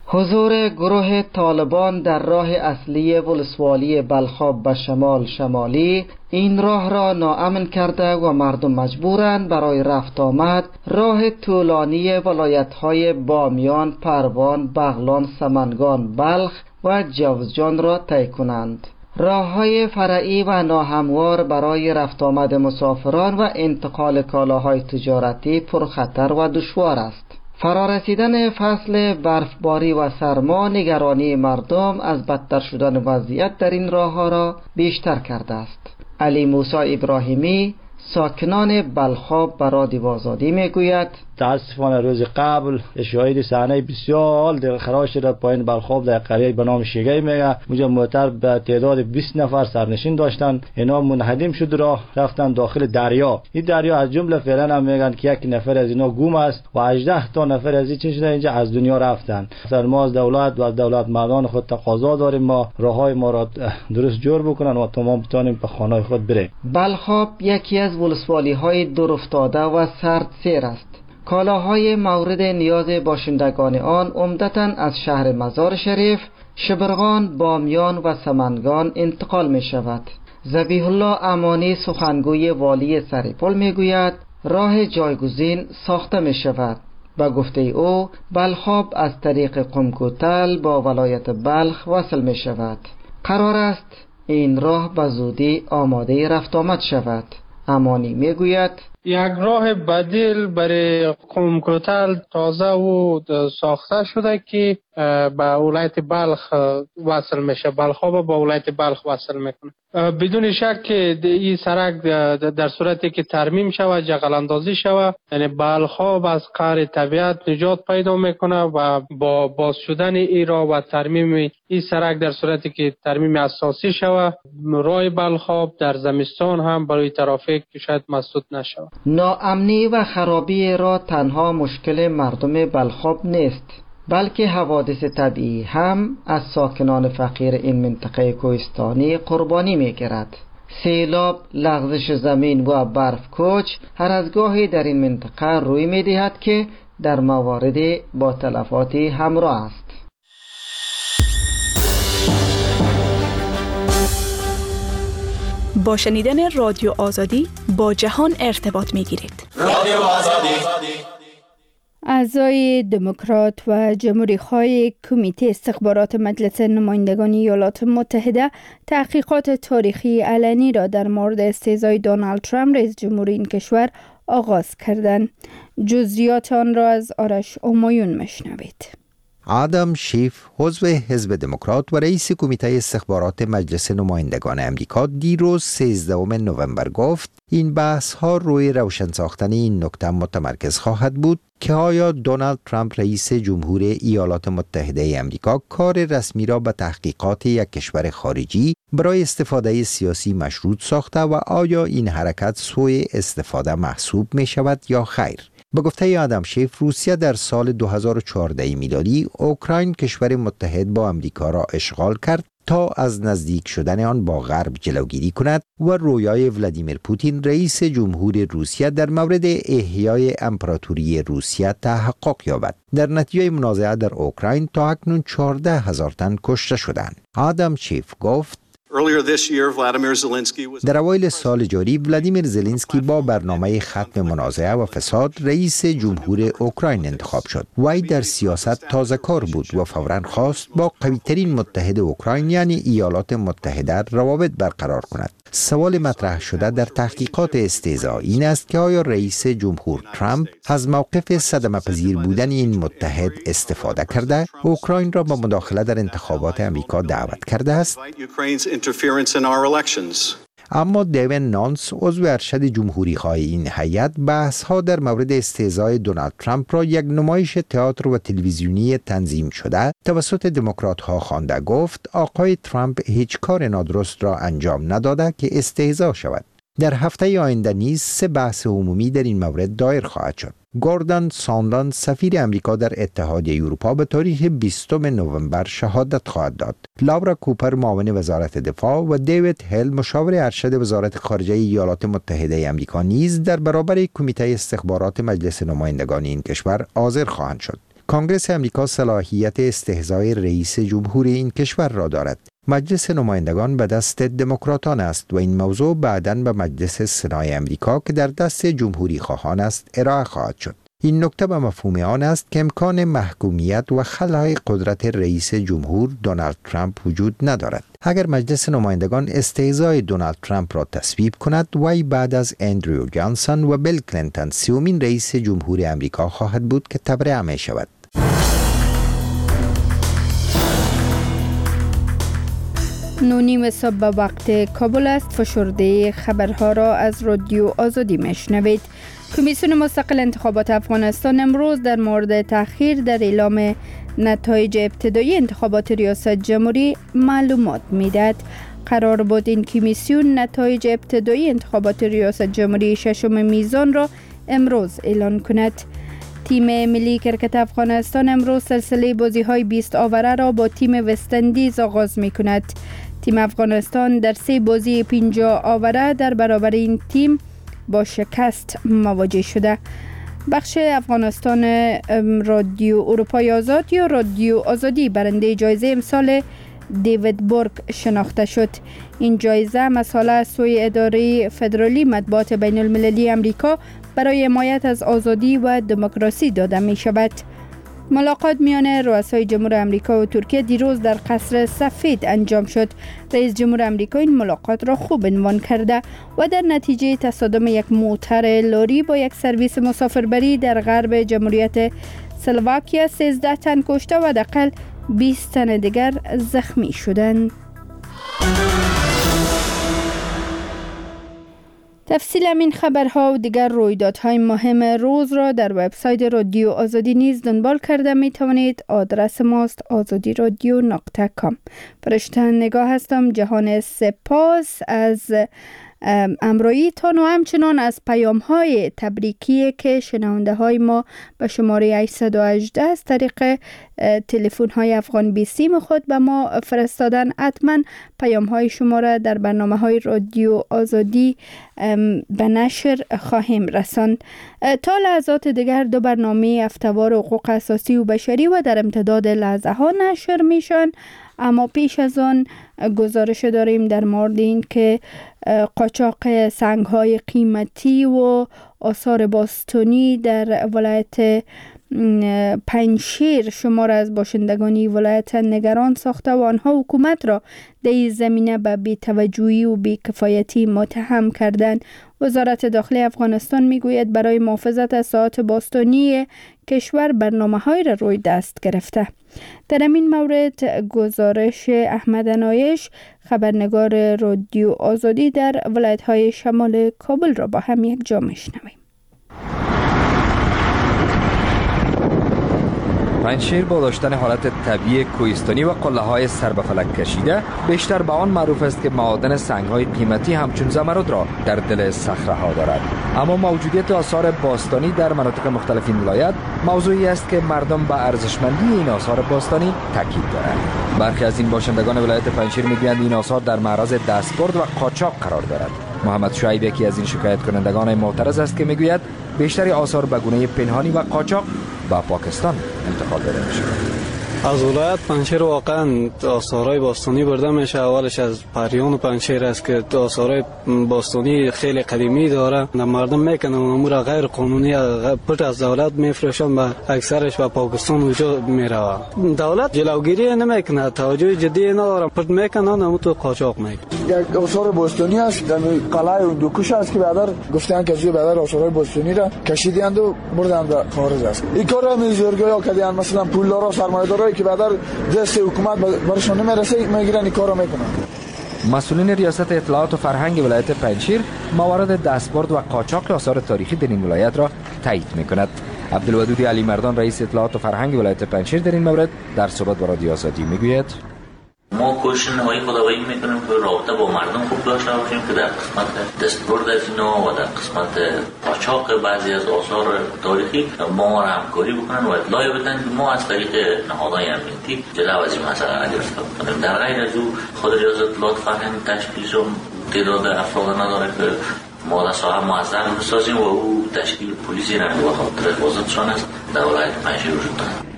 حضور گروه طالبان در راه اصلی ولسوالی بلخاب به شمال شمالی این راه را ناامن کرده و مردم مجبورند برای رفت آمد راه طولانی ولایت‌های بامیان، پروان، بغلان، سمنگان، بلخ و جوزجان را طی کنند. راه‌های فرعی و ناهموار برای رفت آمد مسافران و انتقال کالاهای تجارتی پرخطر و دشوار است. فرارسیدن فصل برفباری و سرما نگرانی مردم از بدتر شدن وضعیت در این راه‌ها را بیشتر کرده است. علی موسی ابراهیمی ساکنان بلخاب به رادیو آزادی میگوید تاسفانه روز قبل شاهد صحنه بسیار دلخراش شد پایین بلخاب در قریه به نام شیگی میگه اونجا موتر به تعداد بیست نفر سرنشین داشتن، اینا منهدم شد راه رفتن داخل دریا. این دریا از جمله فعلا هم میگن که یک نفر از اینا گم است و هجده تا نفر از این چه شده اینجا از دنیا رفتن. ما از دولت و از دولت مردان خود تقاضا داریم ما راههای ما را درست جور بکنن و تمام بتونیم به خانه خود بریم. بلخاب یکی از ولسوالی های دور افتاده و سرد سیر است. کالاهای مورد نیاز باشندگان آن عمدتاً از شهر مزار شریف، شبرغان، بامیان و سمنگان انتقال می شود. ذبیح الله امانی سخنگوی والی سریپل می گوید راه جایگزین ساخته می شود. با گفته او بلخاب از طریق قمکوتل با ولایت بلخ وصل می شود. قرار است این راه به زودی آماده رفت آمد شود. امانی می گوید یک راه بدیل برای قمکوتل تازه و ساخته شده که به ولایت بلخ وصل میشه، بلخاب با ولایت بلخ وصل میکنه. بدون شک که این سرک در صورتی که ترمیم شود، جغل اندازی شود، یعنی بلخاب از قهر طبیعت نجات پیدا میکنه و با باز شدن این راه و ترمیم این سرک در صورتی که ترمیم اساسی شود، راه بلخاب در زمستان هم برای ترافیک شاید مسدود نشود. ناامنی و خرابی را تنها مشکل مردم بلخاب نیست، بلکه حوادث طبیعی هم از ساکنان فقیر این منطقه کوهستانی قربانی می‌گیرد. سیلاب، لغزش زمین و برف کوچ هر از گاهی در این منطقه روی می‌دهد که در مواردی با تلفاتی همراه است. با شنیدن رادیو آزادی با جهان ارتباط می‌گیرید. رادیو آزادی. اعضای دموکرات و جمهوری‌خواه کمیته استخبارات مجلس نمایندگان ایالات متحده تحقیقات تاریخی علنی را در مورد استهزای دونالد ترامپ رئیس جمهور این کشور آغاز کردند. جزئیات آن را از آرش همایون مشنوید. آدم شیف، عضو حزب دموکرات و رئیس کمیته استخبارات مجلس نمایندگان امریکا، دیروز سیزدهم نوامبر گفت این بحث ها روی روشن ساختن این نکته متمرکز خواهد بود که آیا دونالد ترامپ رئیس جمهور ایالات متحده امریکا کار رسمی را به تحقیقات یک کشور خارجی برای استفاده سیاسی مشروط ساخته و آیا این حرکت سوء استفاده محسوب می شود یا خیر. به گفته آدم شیف، روسیه در سال دو هزار و چهارده میلادی اوکراین کشور متحد با امریکا را اشغال کرد تا از نزدیک شدن آن با غرب جلوگیری کند و رویای ولادیمیر پوتین رئیس جمهور روسیه در مورد احیای امپراتوری روسیه تحقق یابد. در نتیجه منازعه در اوکراین تا اکنون چهارده هزار تن کشته شدند. آدم شیف گفت در اوایل سال جاری ولادیمیر زلنسکی با برنامه ختم منازعه و فساد رئیس جمهور اوکراین انتخاب شد. وی در سیاست تازه کار بود و فوراً خواست با قوی‌ترین متحد اوکراین یعنی ایالات متحده روابط برقرار کند. سوال مطرح شده در تحقیقات استهزا این است که آیا رئیس جمهور ترامپ از موقف صدمه‌پذیر بودن این متحد استفاده کرده، اوکراین را به مداخله در انتخابات امریکا دعوت کرده است؟ اما دیوین نانس، عضو ارشد جمهوری خواه این هیئت، بحث ها در مورد استهزای دونالد ترامپ را یک نمایش تئاتر و تلویزیونی تنظیم شده توسط دموکرات ها خوانده. گفت آقای ترامپ هیچ کار نادرست را انجام نداده که استهزا شود. در هفته آینده نیز سه بحث عمومی در این مورد دایر خواهد شد. گوردن ساندلند، سفیر امریکا در اتحادیه اروپا، به تاریخ بیستم نوامبر شهادت خواهد داد. لورا کوپر، معاون وزارت دفاع، و دیوید هل، مشاور ارشد وزارت خارجه ایالات متحده امریکا، نیز در برابر کمیته استخبارات مجلس نمایندگان این کشور حاضر خواهند شد. کانگرس امریکا صلاحیت استحضای رئیس جمهور این کشور را دارد. مجلس نمایندگان به دست دموکراتان است و این موضوع بعداً به مجلس سنای امریکا که در دست جمهوری خواهان است ارائه خواهد شد. این نکته به مفهوم آن است که امکان محکومیت و خلای قدرت رئیس جمهور دونالد ترامپ وجود ندارد. اگر مجلس نمایندگان استحضای دونالد ترامپ را تصویب کند، وی بعد از اندریو جانسون و بیل کلینتون سومین رئیس جمهور امریکا خواهد بود که تبرئه می شود. نونیم صبح وقت کابل است. فشرده خبرها را از رادیو آزادی میشنوید. کمیسیون مستقل انتخابات افغانستان امروز در مورد تأخیر در اعلام نتایج ابتدایی انتخابات ریاست جمهوری معلومات میدهد. قرار بود این کمیسیون نتایج ابتدایی انتخابات ریاست جمهوری ششم میزان را امروز اعلان کند. تیم ملی کرکت افغانستان امروز سلسله بازی‌های بیست آوره را با تیم وستندیز آغاز می‌کند. تیم افغانستان در سه بازی پنجاه آوره در برابر این تیم با شکست مواجه شده. بخش افغانستان رادیو اروپای آزاد یا رادیو آزادی برنده جایزه امسال دیوید بورگ شناخته شد. این جایزه مسئله از سوی اداره فدرالی مطبوعات بین المللی امریکا برای حمایت از آزادی و دموکراسی داده می شود. ملاقات میان رؤسای جمهور امریکا و ترکیه دیروز در قصر سفید انجام شد. رئیس جمهور امریکا این ملاقات را خوب عنوان کرده و در نتیجه تصادم یک موتر لاری با یک سرویس مسافربری در غرب جمهوریت اسلواکیا سیزده تن کشته و حداقل بیست تن دیگر زخمی شدند. تفصیل این خبرها و دیگر رویدادهای مهم روز را در وبسایت رادیو آزادی نیز دنبال کرده می توانید. آدرس ماست آزادی رادیو نقطه کام. پرشتن نگاه هستم. جهان سپاس از همراهیتان و همچنان از پیام های تبریکی که شنونده های ما به شماره هشتصد و هجده از طریق تلفن های افغان بیسیم خود به ما فرستادن. حتما پیام های شما را در برنامه های رادیو آزادی به نشر خواهیم رساند. تا لحظات دیگر دو برنامه هفته‌وار حقوق اساسی و بشری و در امتداد لحظه ها نشر میشن. اما پیش از آن گزارش داریم در مورد این که قاچاق سنگ‌های قیمتی و آثار باستانی در ولایت پنجشیر شمار از باشندگان ولایت نگران ساخته و آنها حکومت را در این زمینه به بی‌توجهی و بی‌کفایتی متهم کردند. وزارت داخلی افغانستان میگوید برای محافظت از ساعات باستانی کشور برنامه‌های را روی دست گرفته. در این مورد گزارش احمد عنایش خبرنگار رادیو آزادی در ولایت‌های شمال کابل را با هم یک جا میشنویم. پنجشیر با داشتن حالت طبیعی کوهستانی و قله‌های سر به فلک کشیده بیشتر به آن معروف است که معادن سنگ‌های قیمتی همچون زمرد را در دل صخره‌ها دارد. اما موجودیت آثار باستانی در مناطق مختلف این ولایت موضوعی است که مردم به ارزشمندی این آثار باستانی تاکید دارند. برخی از این باشندگان ولایت پنجشیر می‌گویند این آثار در معرض دستبرد و قاچاق قرار دارد. محمد شعیب یکی از این شکایت کنندگان معترض است که میگوید بیشتری آثار به گونه پنهانی و قاچاق به پاکستان انتقال داده می‌شود. از ولایت پنجشیر واقعا آثارهای باستانی برده میشه. اولش از پریان و پنجشیر است که آثارهای باستانی خیلی قدیمی داره. مردم میکنن امور غیر قانونی پشت از دولت میفروشن و اکثرش به پاکستان وجود میره. دولت جلوگیری نمیکنه، توجه جدی نداره، پشت میکنن اما تو قاچاق میکنن. یک آثار باستانی است در قلعه دوکوش است که بعدا گفتن که زیر بعدا آثارهای باستانی را کشیدند و بردند به خارج است. این کارا میزورگیا کردن، مثلا پولدارا سرمایه‌دارا که بعد دست حکومت برشون نمیرسه میگیرن این کارو میکنن. مسئولین ریاست اطلاعات و فرهنگ ولایت پنجشیر موارد دستبرد و قاچاق آثار تاریخی در این ولایت را تایید میکند. عبدالودود علی مردان رئیس اطلاعات و فرهنگ ولایت پنجشیر در این مورد در صحبت با رادیو آزادی میگوید ما کوشش نهایی خداوندی میکنیم که رابطه با مردم خوب داشته باشیم که در قسمت دستبرد از اینا و در قسمت قاچاق بعضی از آثار تاریخی با ما همکاری بکنن و اطلاعی بدن که ما از طریق نهادهای امنیتی جلو از این مسئله را گرفتار کنیم. در غیر از او خود ریاست اطلاعات فرهنگ تشکیلش تعداد افراد نداره که ما در ساحه موظف بسازیم و او تشکیل پلیسی را به خاطر حفاظتشان است در ولایت پنجشیر وجود دارد.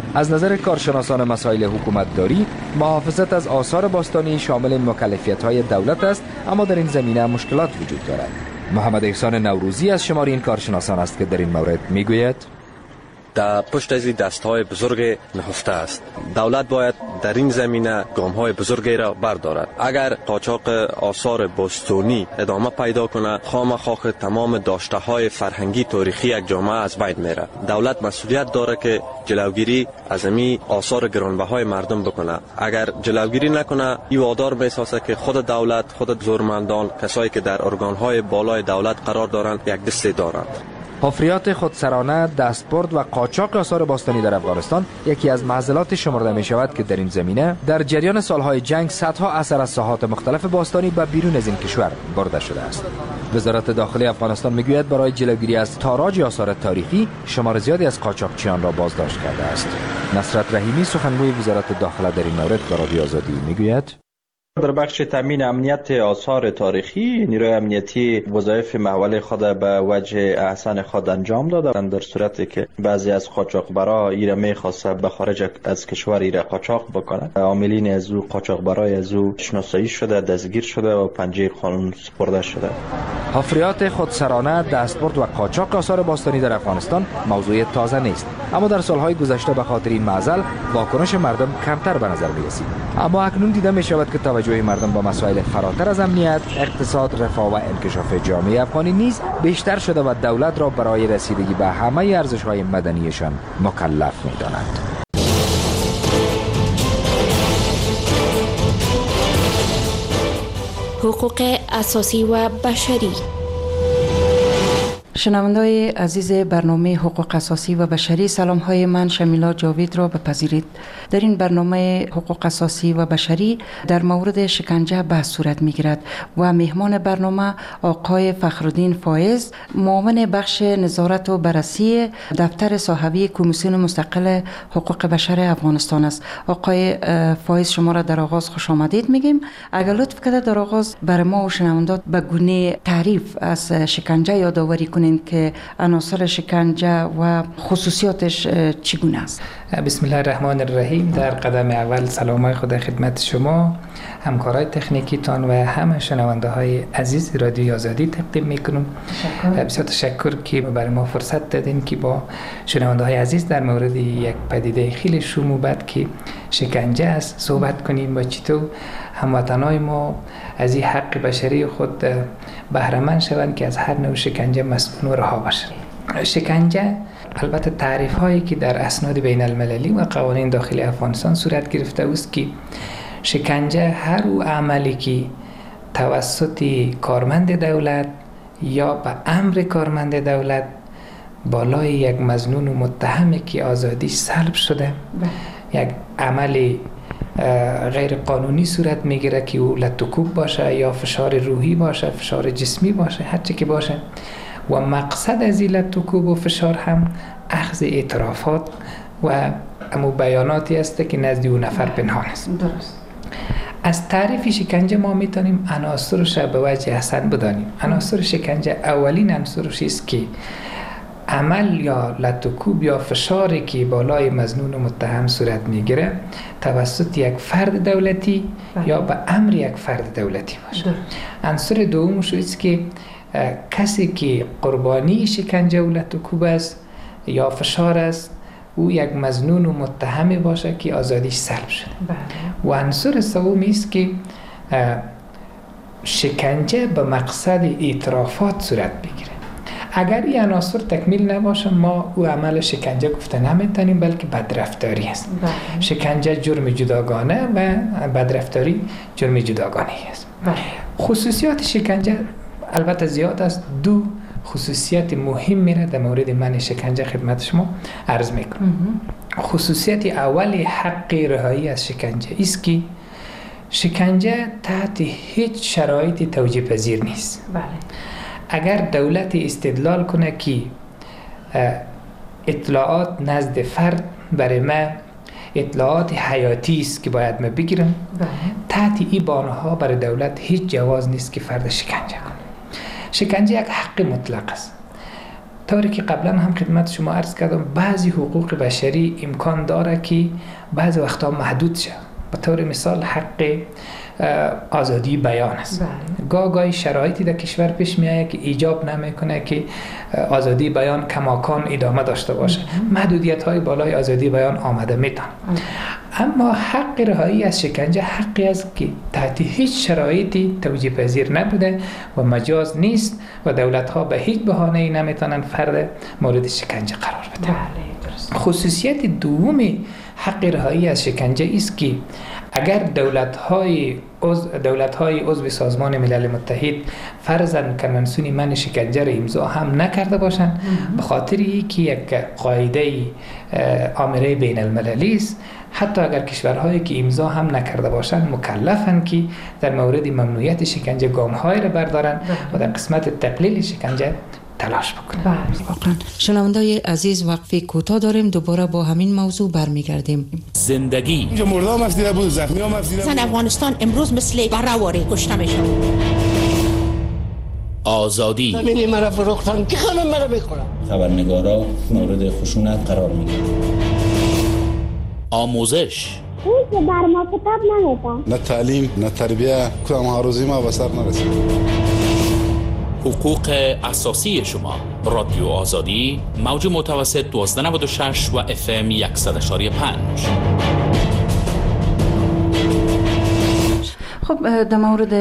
از نظر کارشناسان مسائل حکومتداری، محافظت از آثار باستانی شامل مکلفیت‌های دولت است، اما در این زمینه مشکلات وجود دارد. محمد احسان نوروزی از شمار این کارشناسان است که در این مورد میگوید: در پشت از این دستهای بزرگ نهفته است. دولت باید در این زمینه گام‌های بزرگی را بردارد. اگر قاچاق آثار باستانی ادامه پیدا کند، خامخواه تمام داشته‌های فرهنگی تاریخی یک جامعه از بین میره. دولت مسئولیت داره که جلوگیری از این آثار گرانبهای مردم بکنه. اگر جلوگیری نکنه، این وادار میسازه که خود دولت، خود زورمندان، کسایی که در ارگان‌های بالای دولت قرار دارند، یک دستی دارند. حفریات خودسرانه، دستبرد و قاچاق آثار باستانی در افغانستان یکی از معضلات شمرده می شود که در این زمینه در جریان سالهای جنگ صدها اثر از ساحات مختلف باستانی به بیرون از این کشور برده شده است. وزارت داخلی افغانستان میگوید برای جلوگیری از تاراج آثار تاریخی شمار زیادی از قاچاقچیان را بازداشت کرده است. نصرت رحیمی سخنگوی وزارت داخله در این مورد به رادیو آزادی میگوید: در بخش تامین امنیت آثار تاریخی، نیروی امنیتی وظایف محوله خود به وجه احسن خود انجام دادند، در صورتی که بعضی از قاچاقبرا ایره می‌خواسته به خارج از کشور ایره قاچاق بکنند، عاملین از او قاچاقبرای از او شناسایی شده، دستگیر شده و پنجه قانون سپرده شده. حفریات خودسرانه، دستبرد و قاچاق آثار باستانی در افغانستان موضوع تازه نیست، اما در سالهای گذشته به خاطر این معضل واکنش مردم کمتر به نظر می‌رسید. اما اکنون دیده می‌شود که توجه مردم با مسائل فراتر از امنیت، اقتصاد، رفاه و انکشاف جامعه افغانی نیز بیشتر شده و دولت را برای رسیدگی به همه ارزش‌های مدنیشان مکلف می‌داند. حقوق اساسی و بشری. شنونده‌های عزیز برنامه حقوق اساسی و بشری، سلام‌های من شمیلا جاوید را بپذیرید. در این برنامه حقوق اساسی و بشری در مورد شکنجه بحث صورت می‌گیرد و مهمان برنامه آقای فخرالدین فایز، معاون بخش نظارت و بررسی دفتر صاحبی کمیسیون مستقل حقوق بشر افغانستان است. آقای فایز، شما را در آغاز خوش آمدید میگیم. اگر لطف کنید در آغاز بر ما و شنوندات به گونه تعریف از شکنجه یادآوری کنید که عناصر شکنجه و خصوصیاتش چگونه است. بسم الله الرحمن الرحیم. در قدم اول سلام خدا خدمت شما، همکارای تکنیکیتان و همه شنونده های عزیز رادیو آزادی تقدیم میکنم. بسیار تشکر که برای ما فرصت دادین که با شنونده های عزیز در مورد یک پدیده خیلی شوم که شکنجه است صحبت کنیم و چطور هموطنای ما از این حق بشری خود بهره مند شوند که از هر نوع شکنجه مسئول و رها باشند. شکنجه البته تعریف هایی که در اسناد بین المللی و قوانین داخلی افغانستان صورت گرفته است که شکنجه هر او عملی که توسط کارمند دولت یا به امر کارمند دولت بالای یک مظنون و متهمی که آزادی سلب شده یک عمل غیر قانونی صورت میگیره که او لطوکوب باشه یا فشار روحی باشه، فشار جسمی باشه، هر چی که باشه، و مقصد از این لطوکوب و فشار هم اخذ اعترافات و امو بیاناتی است که نزد اون نفر پنهان است. درست. از تعریف شکنجه ما میتونیم عناصرش به وجه حسن بدانیم. عناصر شکنجه اولین عنصرش است که عمل یا لطوکوب یا فشاری که بالای مظنون و متهم صورت میگیره توسط یک فرد دولتی بله. یا به امر یک فرد دولتی باشه. عنصر دومش است که کسی که قربانی شکنجه و لطوکوب است یا فشار است او یک مظنون و متهمی باشه که آزادیش سلب شده. بله. و عنصر سوم است که شکنجه به مقصد اعترافات صورت بگیره. اگر این عناصر تکمیل نباشه ما او عمل شکنجه گفته نمیتونیم، بلکه بدرفتاری است. بله. شکنجه جرم جداگانه و بدرفتاری جرم جداگانه است. بله. خصوصیات شکنجه البته زیاد است. دو خصوصیت مهم میره در مورد من شکنجه خدمت شما عرض میکنم. خصوصیت اول حق رهایی از شکنجه است که شکنجه تحت هیچ شرایطی توجیه پذیر نیست. بله. اگر دولت استدلال کنه که اطلاعات نزد فرد برای ما اطلاعات حیاتی است که باید ما بگیرم، بله. تحت این بانه‌ها برای دولت هیچ جواز نیست که فرد شکنجه کنه. شکنجه یک حق مطلق است. طوری که قبلا هم خدمت شما عرض کردم بعضی حقوق بشری امکان داره که بعضی وقتا محدود شه. به طور مثال حق آزادی بیان است. گاه گاهی شرایطی در کشور پیش میایه که ایجاب نمیکنه که آزادی بیان کماکان ادامه داشته باشه. محدودیت های بالای آزادی بیان آمده میتن. اما حق رهایی از شکنجه حقی است که تحت هیچ شرایطی توجیه پذیر نبوده و مجاز نیست و دولت ها به هیچ بهانه‌ای نمیتونن فرد مورد شکنجه قرار بدن. خصوصیت دومی حق رهایی از شکنجه است که اگر دولت‌های عضو دولت‌های عضو سازمان ملل متحد فرضاً کنوانسیون من شکنجه را امضا هم نکرده باشند، به خاطر اینکه یک قاعده آمره بین المللی است، حتی اگر کشورهایی که امضا هم نکرده باشند مکلفند که در مورد ممنوعیت شکنجه گام‌هایی را بردارند و در قسمت تقلیل شکنجه تلاش بکنیم. واقعا شنوندای عزیز وقفه کوتاه داریم، دوباره با همین موضوع برمیگردیم. زندگی اینجا مرده هم افزیده بود، زخمی هم افزیده بود. زن افغانستان امروز مثل برهواری کشته میشه. آزادی زمینی مرا فروختن که خانم مرا بکنم. خبرنگارا مورد خشونت قرار میگیرن. آموزش این که بر ما کتاب نمیدن. نه تعلیم نه تربیه، کدام هاروزی ما به سر نرسید. حقوق اساسی شما. رادیو آزادی موج متوسط دوازده نود و شش و اف ام صد و پنج. خب در مورد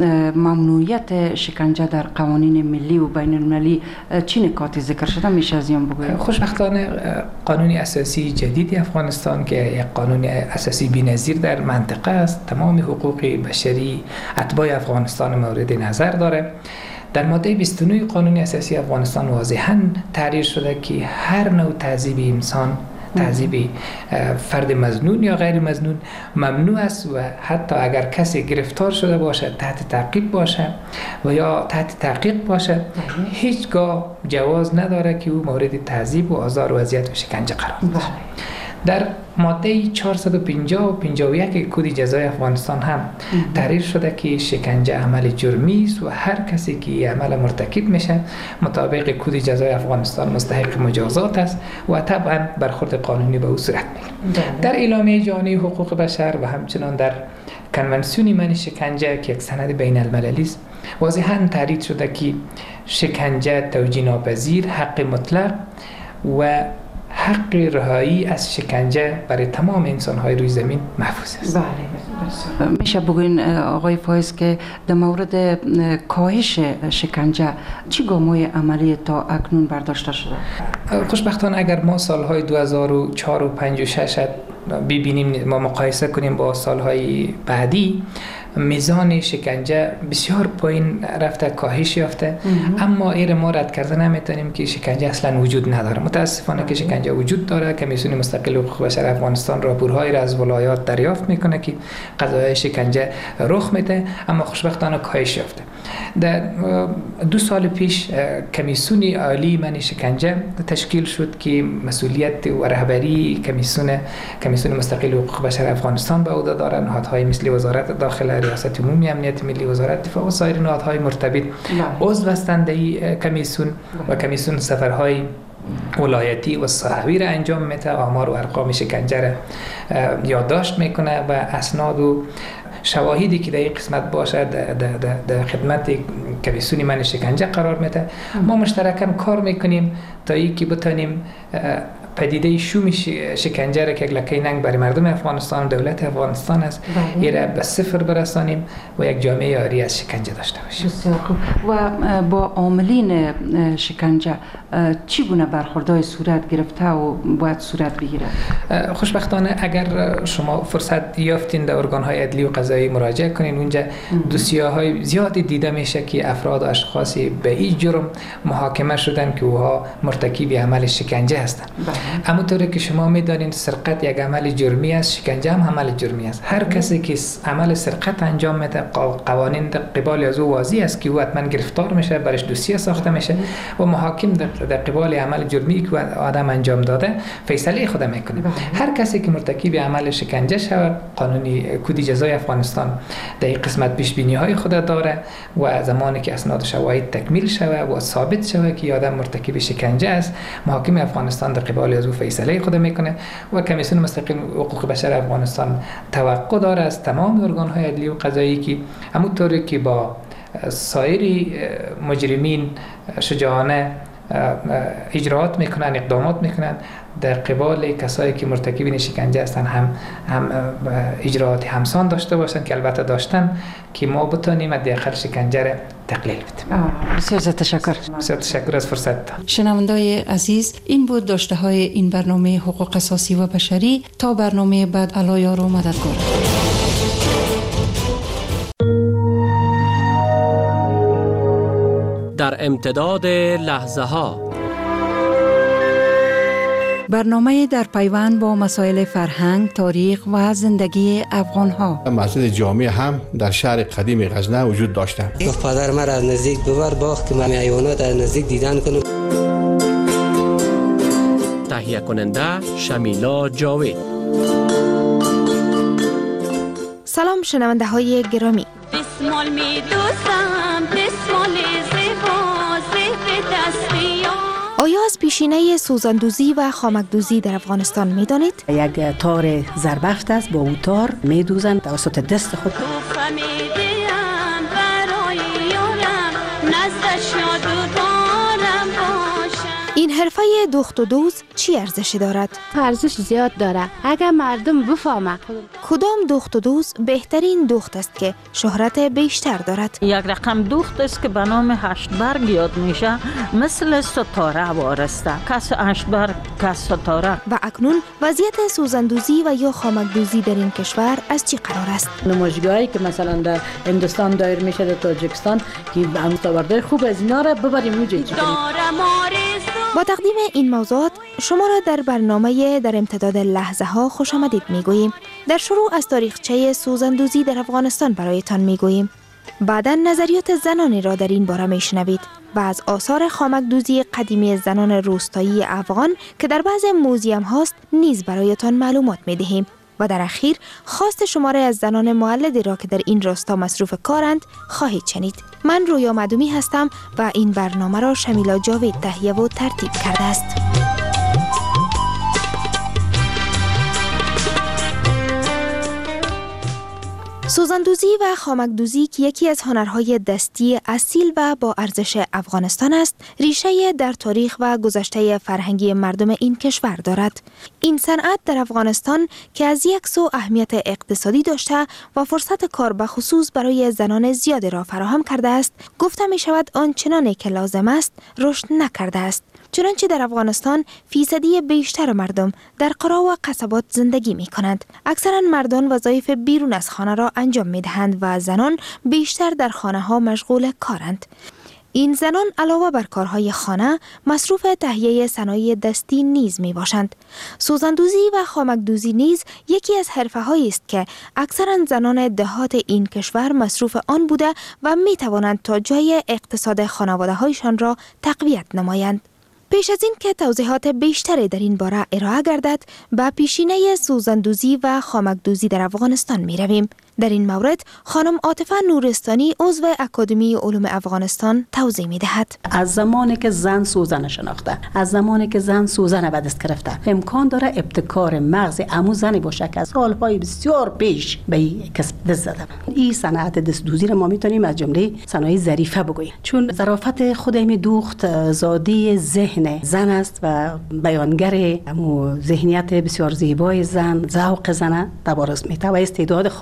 ممنوعیت شکنجه در قوانین ملی و بین المللی چی نکاتی ذکر شده میشه از این بگوید؟ خوشبختانه قانون اساسی جدید افغانستان که یک قانون اساسی بی‌نظیر در منطقه است، تمام حقوق بشری اتباع افغانستان مورد نظر داره. در ماده بیست و نه قانون اساسی افغانستان واضحاً تعریف شده که هر نوع تعذیب انسان، تعذیب فرد مظنون یا غیر مظنون ممنوع است و حتی اگر کسی گرفتار شده باشه، تحت تعقیب باشه و یا تحت تحقیق باشه، هیچگاه جواز نداره که او مورد تعذیب و آزار و اذیت و شکنجه قرار بشه. در ماده چهارصد و پنجاه و پنجاه و یک کد جزای افغانستان هم تعریف شده که شکنجه عمل جرمی است و هر کسی که این عمل مرتکب میشه مطابق کد جزای افغانستان مستحق مجازات است و طبعا برخورد قانونی به او صورت میگیره. در اعلامیه جهانی حقوق بشر و همچنان در کنوانسیون من شکنجه که یک سند بین المللی است واضحاً تعریف شده که شکنجه توجیه ناپذیر، حق مطلق و حق رهایی از شکنجه برای تمام انسان‌های روی زمین محفوظ است. بله. میشه بگوین آقای فایز که در مورد کاهش شکنجه چی گام‌های عملی تا اکنون برداشته شده؟ خوشبختانه اگر ما سالهای دو هزار و چهار و پنج و شش ببینیم، ما مقایسه کنیم با سالهای بعدی، میزان شکنجه بسیار پایین رفته، کاهش یافته. اما ایر ما رد کرده نمیتونیم که شکنجه اصلا وجود نداره. متاسفانه که شکنجه وجود داره. کمیسیون مستقل حقوق بشر افغانستان راپورهایی را از ولایات دریافت میکنه که قضایای شکنجه رخ میده، اما خوشبختانه کاهش یافته. در دو سال پیش کمیسیون عالی من شکنجه تشکیل شد که مسئولیت و رهبری کمیسیون کمیسیون مستقل حقوق بشر افغانستان به عهده دارند. نهادهای مثل وزارت داخله، ریاست عمومی امنیت ملی، وزارت دفاع و سایر نهادهای مرتبط عضو هستند این کمیسیون و کمیسیون سفرهای ولایتی و صحوی را انجام میده، آمار و ارقام شکنجه را یادداشت میکنه و اسناد و شواهدی که در این قسمت باشه در خدمت کمیسیون من شکنجه قرار میده. ما مشترکاً کار میکنیم تا اینکه بتونیم پدیده شوم شکنجه را که لکه ننگ برای مردم افغانستان و دولت افغانستان است این را به صفر برسانیم و یک جامعه عاری از شکنجه داشته باشیم. بسیار خوب. و با عاملین شکنجه چگونه برخوردهای صورت گرفته و باید صورت بگیره؟ خوشبختانه اگر شما فرصت یافتین در ارگان‌های عدلی و قضایی مراجعه کنین، اونجا دوسیه‌های زیادی دیده میشه که افراد و اشخاصی به این جرم محاکمه شدن که اوها مرتکب عمل شکنجه هستند. همونطوری که شما میدانید سرقت یک عمل جرمی است، شکنجه هم عمل جرمی است. هر کسی که عمل سرقت انجام میده قوانین در قبال از او واضح است که او حتما گرفتار میشه، برش دوسیه ساخته میشه و محاکم در قبال عمل جرمی که آدم انجام داده فیصله خود میکنه. هر کسی که مرتکب عمل شکنجه شود، قانونی کد جزای افغانستان در این قسمت پیش بینی های خود داره و زمانی که اسناد و شواهد تکمیل شوه و ثابت شوه که آدم مرتکب شکنجه است، محاکم افغانستان در قبال از او فیصله خود میکنه و کمیسیون مستقل حقوق بشر افغانستان توقع داره از تمام ارگان های عدلی و قضایی که همونطوری که با سایر مجرمین شجاعانه اجراعات میکنن، اقدامات میکنن، در قبال کسایی که مرتکبین شکنجه هستن هم هم اجراعات همسان داشته باشن که البته داشتن که ما بتونیم حداقل شکنجه را تقلیل بدیم. بسیار زیاد تشکر. بسیار تشکر از فرصت. شنوندای عزیز، این بود داشته های این برنامه حقوق اساسی و بشری. تا برنامه بعد، الله یار و مددگار. در امتداد لحظه ها، برنامه در پیوند با مسائل فرهنگ، تاریخ و زندگی افغان ها. مسجد جامع هم در شهر قدیم غزنه وجود داشته. پدر من از نزدیک ببر باغ که من حیوانات از نزدیک دیدن کنم. تهیه کننده شمیلا جاوید. سلام شنونده های گرامی. دستمال می دوستم، دستمال زیبا زیب دستیار. آیا از پیشینه سوزندوزی و خامکدوزی در افغانستان می دانید؟ یک تار زربفت است، با او تار می دوزند توسط دست خود. این حرفه دوخت و دوز چی ارزشی دارد؟ ارزش زیاد داره اگر مردم بفهمه. کدام دوخت و دوز بهترین دوخت است که شهرت بیشتر دارد؟ یک رقم دوخت است که به نام هشت برگ یاد میشه، مثل ستاره وارسته، کس هشت برگ کس ستاره. و اکنون وضعیت سوزندوزی و یا خامکدوزی در این کشور از چی قرار است؟ نمایشگاهی که مثلا در هندوستان دایر میشه، در تاجیکستان، که مستورده خوب از اینا را ببریم اونجا چی کنیم. با تقدیم این موضوعات شما را در برنامه در امتداد لحظه ها خوش آمدید میگوییم. در شروع از تاریخچه سوزندوزی در افغانستان برایتان میگوییم. بعدا نظریات زنانی را در این باره میشنوید و از آثار خامکدوزی قدیمی زنان روستایی افغان که در بعض موزیم هاست نیز برایتان معلومات میدهیم. و در اخیر خواست شماره از زنان مولدی را که در این راستا مصروف کارند خواهید شنید. من رویا مدومی هستم و این برنامه را شمیلا جاوید تهیه و ترتیب کرده است. سوزندوزی و خامکدوزی که یکی از هنرهای دستی اصیل و با ارزش افغانستان است، ریشه در تاریخ و گذشته فرهنگی مردم این کشور دارد. این صنعت در افغانستان که از یک سو اهمیت اقتصادی داشته و فرصت کار به خصوص برای زنان زیادی را فراهم کرده است، گفته می شود آنچنانی که لازم است رشد نکرده است. چنانچه در افغانستان فیصدی بیشتر مردم در قرا و قصبات زندگی می کنند. اکثرا مردان وظایف بیرون از خانه را انجام می دهند و زنان بیشتر در خانه ها مشغول کارند. این زنان علاوه بر کارهای خانه مصروف تهیه صنایع دستی نیز می باشند. سوزندوزی و خامکدوزی نیز یکی از حرفه‌هایی است که اکثرا زنان دهات این کشور مصروف آن بوده و می توانند تا جای اقتصاد خانواده‌هایشان را تقویت نمایند. پیش از این که توضیحات بیشتری در این باره ارائه گردد، به پیشینه سوزندوزی و خامکدوزی در افغانستان می رویم. در این مورد خانم عاطفه نورستانی عضو اکادمی علوم افغانستان توضیح می دهد. از زمانی که زن سوزن شناخته، از زمانی که زن سوزن به دست گرفته، امکان داره ابتکار مغز عمو زنی باشه که از سالهای بسیار پیش به این کسب دست زدن. این صنعت دستدوزی را ما میتونیم از جمله صنایع ظریفه بگوییم، چون ظرافت خود می دوخت زاده ذهن زن است و بیانگر عمو ذهنیت بسیار زیبای زن، ذوق زن تبارز میته و استعداد خاصش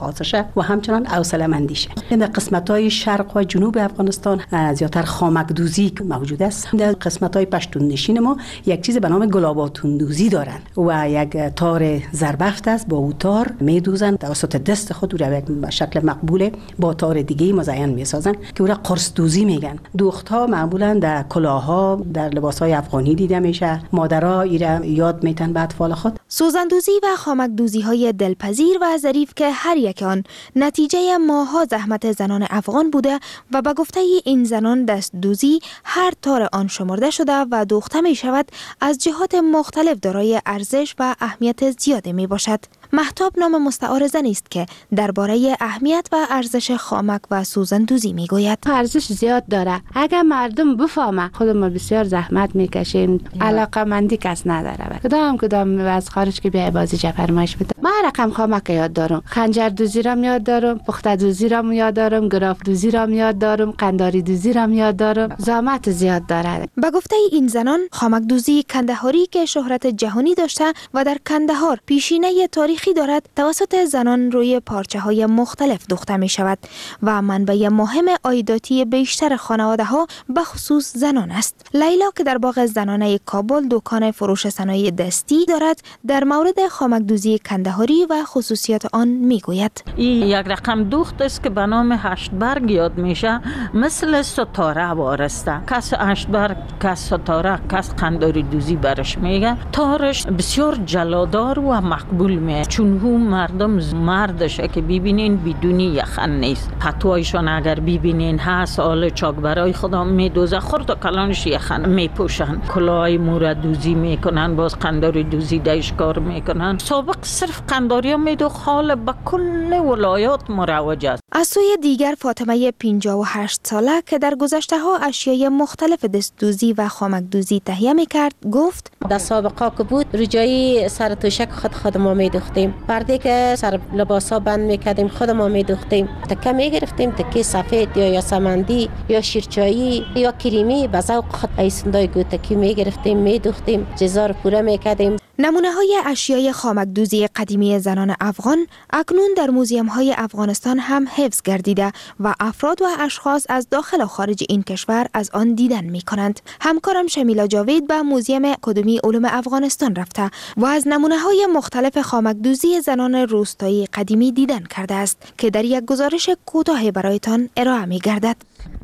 باشه و همچنان حوصله مندی شه. در قسمت‌های شرق و جنوب افغانستان زیاتر خامک‌دوزی موجود است. در قسمت‌های پشتون نشین ما یک چیز به نام گلاباتون دوزی دارن و یک تار زربفت است. با او تار میدوزن توسط دست خود رو به شکل مقبول با تار دیگه مزین میسازن که او را قرص دوزی میگن. دوخت‌ها معمولا در کلاه‌ها در لباس‌های افغانی دیده میشه. مادرها ایرا یاد میتن به اطفال خود. سوزندوزی و خامک‌دوزی های دلپذیر و ظریف که هر یک آن نتیجه ماها زحمت زنان افغان بوده و به گفته این زنان دست دوزی هر تار آن شمرده شده و دوخته می شود از جهات مختلف دارای ارزش و اهمیت زیادی می باشد. مهتاب نام مستعار زنی است که درباره اهمیت و ارزش خامک و سوزندوزی می گوید. ارزش زیاد داره. اگر مردم بفهمه خودمون بسیار زحمت میکشیم، علاقه مندی کس نداره. کدام کدام از خارج که بیای بازی فرمایش بده. من رقم خامک یاد دارم، خنجر دوزی را یاد دارم، پخته دوزی را یاد دارم، گراف دوزی را یاد دارم، قنداری دوزی را یاد دارم. زحمت زیاد داره. به گفته این زنان خامک دوزی کندهاری که شهرت جهانی داشته و در کندهار پیشینه تاریخی دارد توسط زنان روی پارچه های مختلف دوخته می شود و منبع مهم عایداتی بیشتر خانواده ها به خصوص زنان است. لیلا که در باغ زنانه کابل دکان فروش صنایع دستی دارد در مورد خامک دوزی کندهاری و خصوصیات آن می گوید. این یک رقم دوخت است که به نام هشت برگ یاد میشه، مثل ستاره وارسته. کس هشت برگ، کس ستاره، کس قنداری دوزی برش میگه. تارش بسیار جلادار و مقبول میه، چون هم مردم مردشه که ببینین بدونی یخن نیست. پتوایشان اگر ببینین هست حال چاک برای خدا میدوزه، خورد و کلانش یخن میپوشن. کلاهای مورد دوزی میکنن، باز قنداری دوزی دیش کار میکنن. سابق صرف قنداری ها میدوخ، حال به کل ولایات مروج است. از سوی دیگر فاطمه پنجاه و هشت ساله که در گذشته ها اشیای مختلف دستدوزی و خامک دوزی تهیه میکرد گفت در سابقه که بود رجایی سر توشک خود خود ما میدوختیم، پرده که سر لباسا بند میکردیم خود ما میدوختیم، تکه میگرفتیم، تکه سفید یا یاسمندی یا شیرچایی یا کریمی به ذوق خود ایسندای گوتکی میگرفتیم میدوختیم، جزار پوره میکردیم. نمونه های اشیای خامک دوزی قدیمی زنان افغان اکنون در موزیم های افغانستان هم حفظ گردیده و افراد و اشخاص از داخل و خارج این کشور از آن دیدن می کنند. همکارم شمیلا جاوید به موزیم اکادمی علوم افغانستان رفته و از نمونه های مختلف خامک دوزی زنان روستایی قدیمی دیدن کرده است که در یک گزارش کوتاه برایتان ارائه می گردد.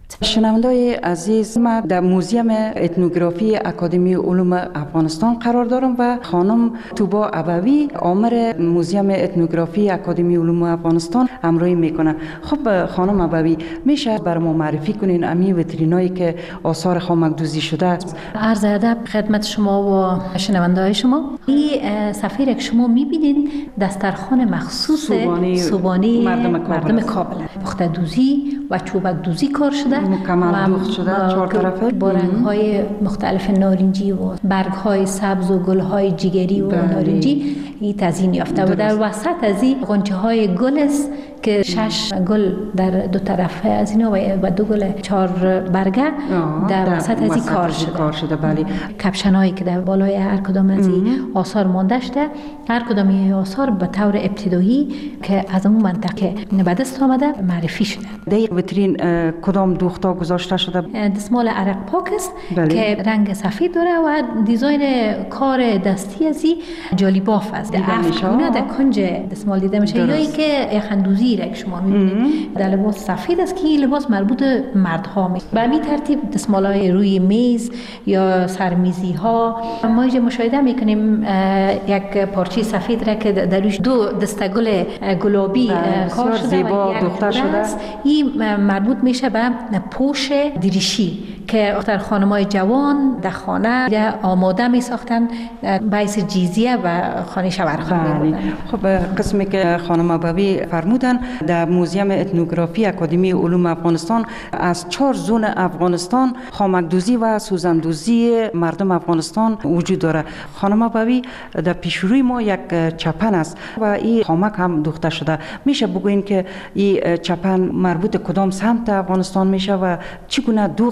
شنوندای عزیز، ما در موزیم اتنوگرافی اکادمی علوم افغانستان قرار دارم و خانم توبا ابوی آمر موزیم اتنوگرافی اکادمی علوم افغانستان همراهی میکنه. خب خانم ابوی، میشه بر ما معرفی کنین امی ویترینایی که آثار خامک دوزی شده است؟ عرض ادب خدمت شما و شنوندای شما. این صفحه که شما میبینید دسترخوان مخصوص صوبانی مردم کابل, مردم کابل. پخته دوزی و چوبک دوزی کار شده، مکمل دوخت شده، چهار طرفه با رنگ‌های مختلف نارنجی و برگ‌های سبز و گل‌های جگری و بله. نارنجی این تزیین یافته و در وسط از این غنچه‌های گل است که شش گل در دو طرف از اینا و دو گل چهار برگه در وسط از این کار شده. کار شده بله. کپشن‌هایی که در بالای هر کدام از این آثار مانده شده، هر کدام این آثار به طور ابتدایی که از اون منطقه به دست آمده معرفی شده. در ویترین کدام دوختا گذاشته شده؟ دستمال عرق پاک است بله. که رنگ سفید داره و دیزاین کار دستی ازی جالی باف است. افغانه در کنج دستمال دیده میشه، یا ای که یخندوزی را که شما میبینید در لباس سفید است که این لباس مربوط مردها می. به همین ترتیب دستمالای روی میز یا سرمیزی ها ما اینجا مشاهده میکنیم یک پارچه سفید را که در روش دو دستگل گلابی کار شده و یک دختر شده. این مربوط میشه به پوش دریشی که اختر خانمای جوان در خانه آماده می ساختن باعث جیزیه و خانه شوهرخانه بودن. خب قسمی که خانم ابوی فرمودن در موزیم اتنوگرافی اکادمی علوم افغانستان از چهار زون افغانستان خامکدوزی و سوزندوزی مردم افغانستان وجود داره. خانم ابوی در پیشروی ما یک چپن است و این خامک هم دوخته شده. میشه بگوین که این چپن مربوط کدام سمت افغانستان میشه و چگونه دوخت بالای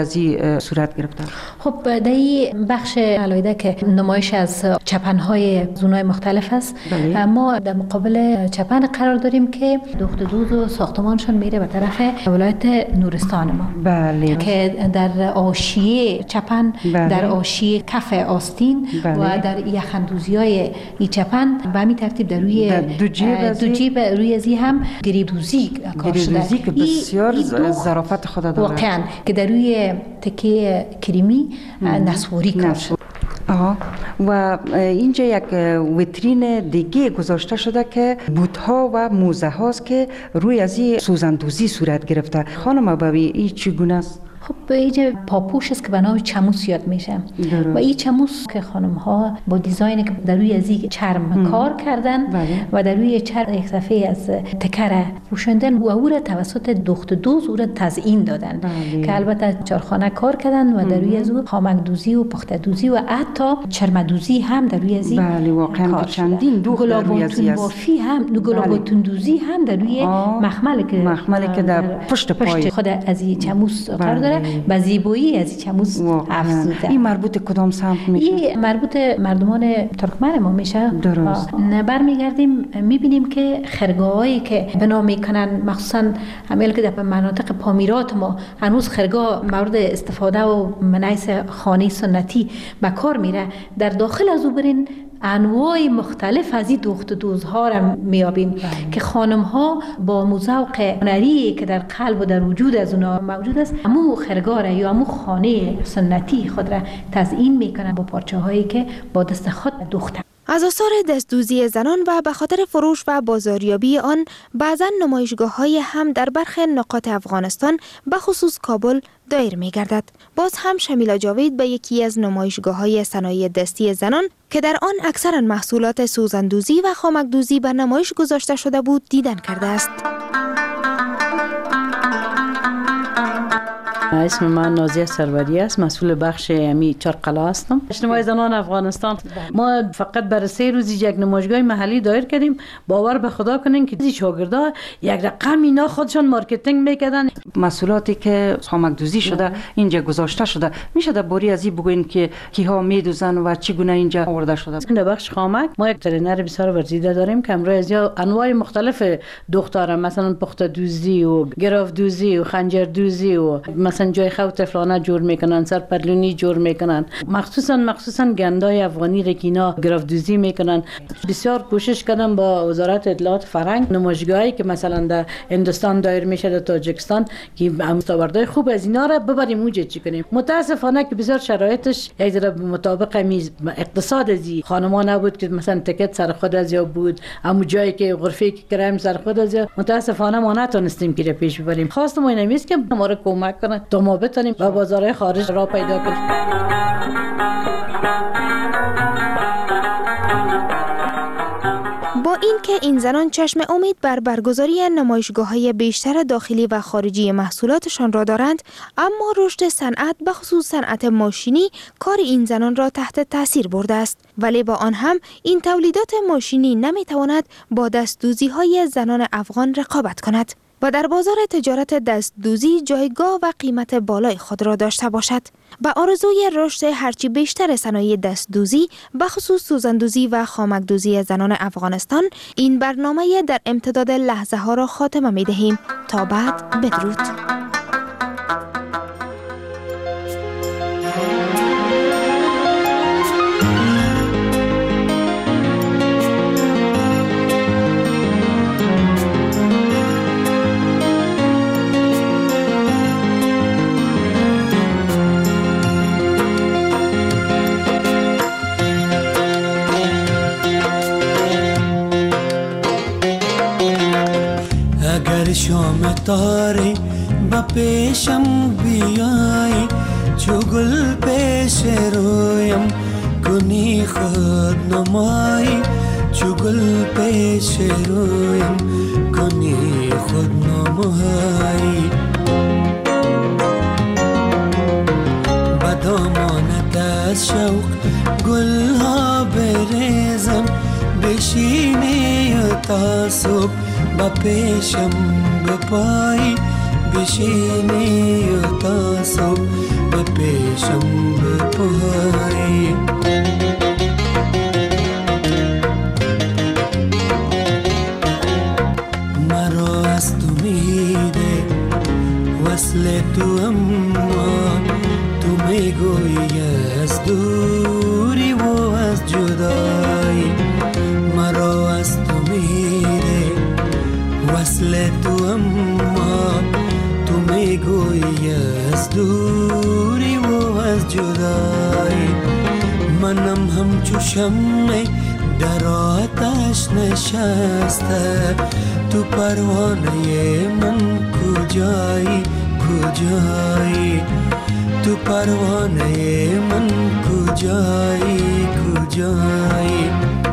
ازی صورت گرفته؟ خب در این بخش علایده که نمایش از چپن‌های زونای مختلف است، بله. ما در مقابل چپن قرار داریم که دوخت دوز و ساختمانشون میره به طرف ولایت نورستان ما، بله. که در آشیه چپن، بله. در آشیه کف آستین، بله. و در یخندوزی‌های این چپن به همین ترتیب در روی دو جیب, دو جیب روی ازی هم گریبدوزی کار شده. گریبدوزی که بسیار ظرافت خود داره واقعا، که در روی تکه کریمی نسواری کار شده. آها. و اینجا یک ویترین دیگه گذاشته شده که بوت‌ها و موزه هاست که روی از این سوزندوزی صورت گرفته. خانم بابی این چگونه است؟ خب اینجا پاپوش است که به نام چموس یاد میشه و این چموس که خانم ها با دیزاینی که در روی از این چرم ام. کار کردن، بله. و در روی چرم یک صفحه از تکر پوشوندن و او را توسط دوخت دوز او را تزیین دادن، بله. که البته چارخانه کار کردن و در روی از او خامک دوزی و پخته دوزی و حتی چرم دوزی هم در روی از این، بله. واقعا چندین دوخت در روی از این بافی هم، گلاباتون دوزی هم در روی مخمل که مخمل که در پشت پای خود از این چموس قرار داره، با زیبایی از چموس افزوده. این مربوط کدام سمت میشه؟ این مربوط مردمان ترکمن ما میشه. درست. برمیگردیم میبینیم که خرگاهایی که بنا میکنن، مخصوصا همیل که در مناطق پامیرات ما هنوز خرگاه مورد استفاده و منعیس خانه سنتی به کار میره، در داخل از او برین انواع مختلف از این دوخت دوزها را میابیم که خانم ها با موزوق هنری که در قلب و در وجود از اونا موجود است، همو خرگاه یا همو خانه سنتی خود را تزیین میکنن با پارچه هایی که با دست خود دوخته. از آثار دستدوزی زنان و به خاطر فروش و بازاریابی آن بعضا نمایشگاه‌های هم در برخی نقاط افغانستان به خصوص کابل دایر می گردد. باز هم شمیلا جاوید به یکی از نمایشگاه‌های صنایع دستی زنان که در آن اکثرا محصولات سوزندوزی و خامکدوزی به نمایش گذاشته شده بود دیدن کرده است. اسم من نازیه سروری است، مسئول بخش امی چارقلا هستم. اجتماع زنان افغانستان ما فقط برای سه روز یک نمایشگاه محلی دایر کردیم. باور به خدا کنین که شاگردا یک رقم اینا خودشون مارکتینگ میکردن. محصولاتی که خامکدوزی شده اینجا گذاشته شده، میشه در باری از این بگوین که کیها میدوزن و چگونه اینجا آورده شده؟ در بخش خامک ما یک ترینر بسیار ورزیده داریم که امروز از انواع مختلف دختران، مثلا پخته دوزی و گراف دوزی و خنجر دوزی و مثلا جای خو طفلانه جور میکنن، سرپرلونی جور میکنن، مخصوصا مخصوصا گندای افغانی را که اینا گرافدوزی میکنن. بسیار کوشش کردم با وزارت اطلاعات فرهنگ نمایشگاهی که مثلا در هندوستان دایر میشه، در تاجیکستان، که مستوردهای خوب از اینا را ببریم اونجا چی کنیم. متاسفانه که بسیار شرایطش یک ذره مطابق میز اقتصاد ازی خانما نبود که مثلا تکت سر خود از یا بود، اما جایی که غرفه که کریم سر خود از یا، متاسفانه ما نتونستیم که پیش ببریم. خواستم ما اینمیست که ما را کمک کنن تا ما بتونیم با بازارهای خارج را پیدا کنیم. با این که این زنان چشم امید بر برگزاری نمایشگاه‌های بیشتر داخلی و خارجی محصولاتشان را دارند، اما رشد صنعت به خصوص صنعت ماشینی کار این زنان را تحت تاثیر برده است. ولی با آن هم این تولیدات ماشینی نمیتواند با دستدوزی‌های زنان افغان رقابت کند و در بازار تجارت دستدوزی جایگاه و قیمت بالای خود را داشته باشد. با آرزوی رشد هرچی بیشتر صنایع دستدوزی به خصوص سوزندوزی و خامکدوزی زنان افغانستان، این برنامه در امتداد لحظه ها را خاتمه می دهیم. تا بعد، بدرود. شام تاره با پیشم بیایی، چو گل پیش رویم کنی خود نمایی، چو گل پیش رویم کنی خود نمایی. با دامانت از شوق گل ها بریزم، بشینی تا صبح با پیشم بپایی، بشینی و تا صبح به پیشم بپایی. مرا از تو میده وصل تو، اما تو میگویی از دوری و از جدایی. مرا از تو میده وصل تو، اما تو میگویی از دوری و از جدایی. منم همچو شمع در آتش نشسته، تو پروانه من کجایی کجایی؟ تو پروانه من کجایی کجایی؟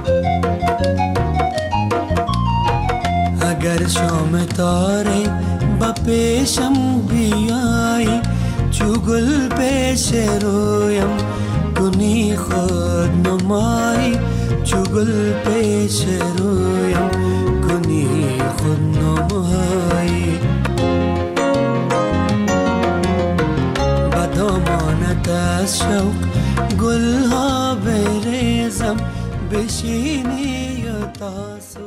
اگر شام تاره با پیشم بیایی، چو گل پیش رویم کنی خود نمایی. چو گل پیش رویم کنی خود نمایی. با دامانت از شوق گل ها بریزم، بشینی و تا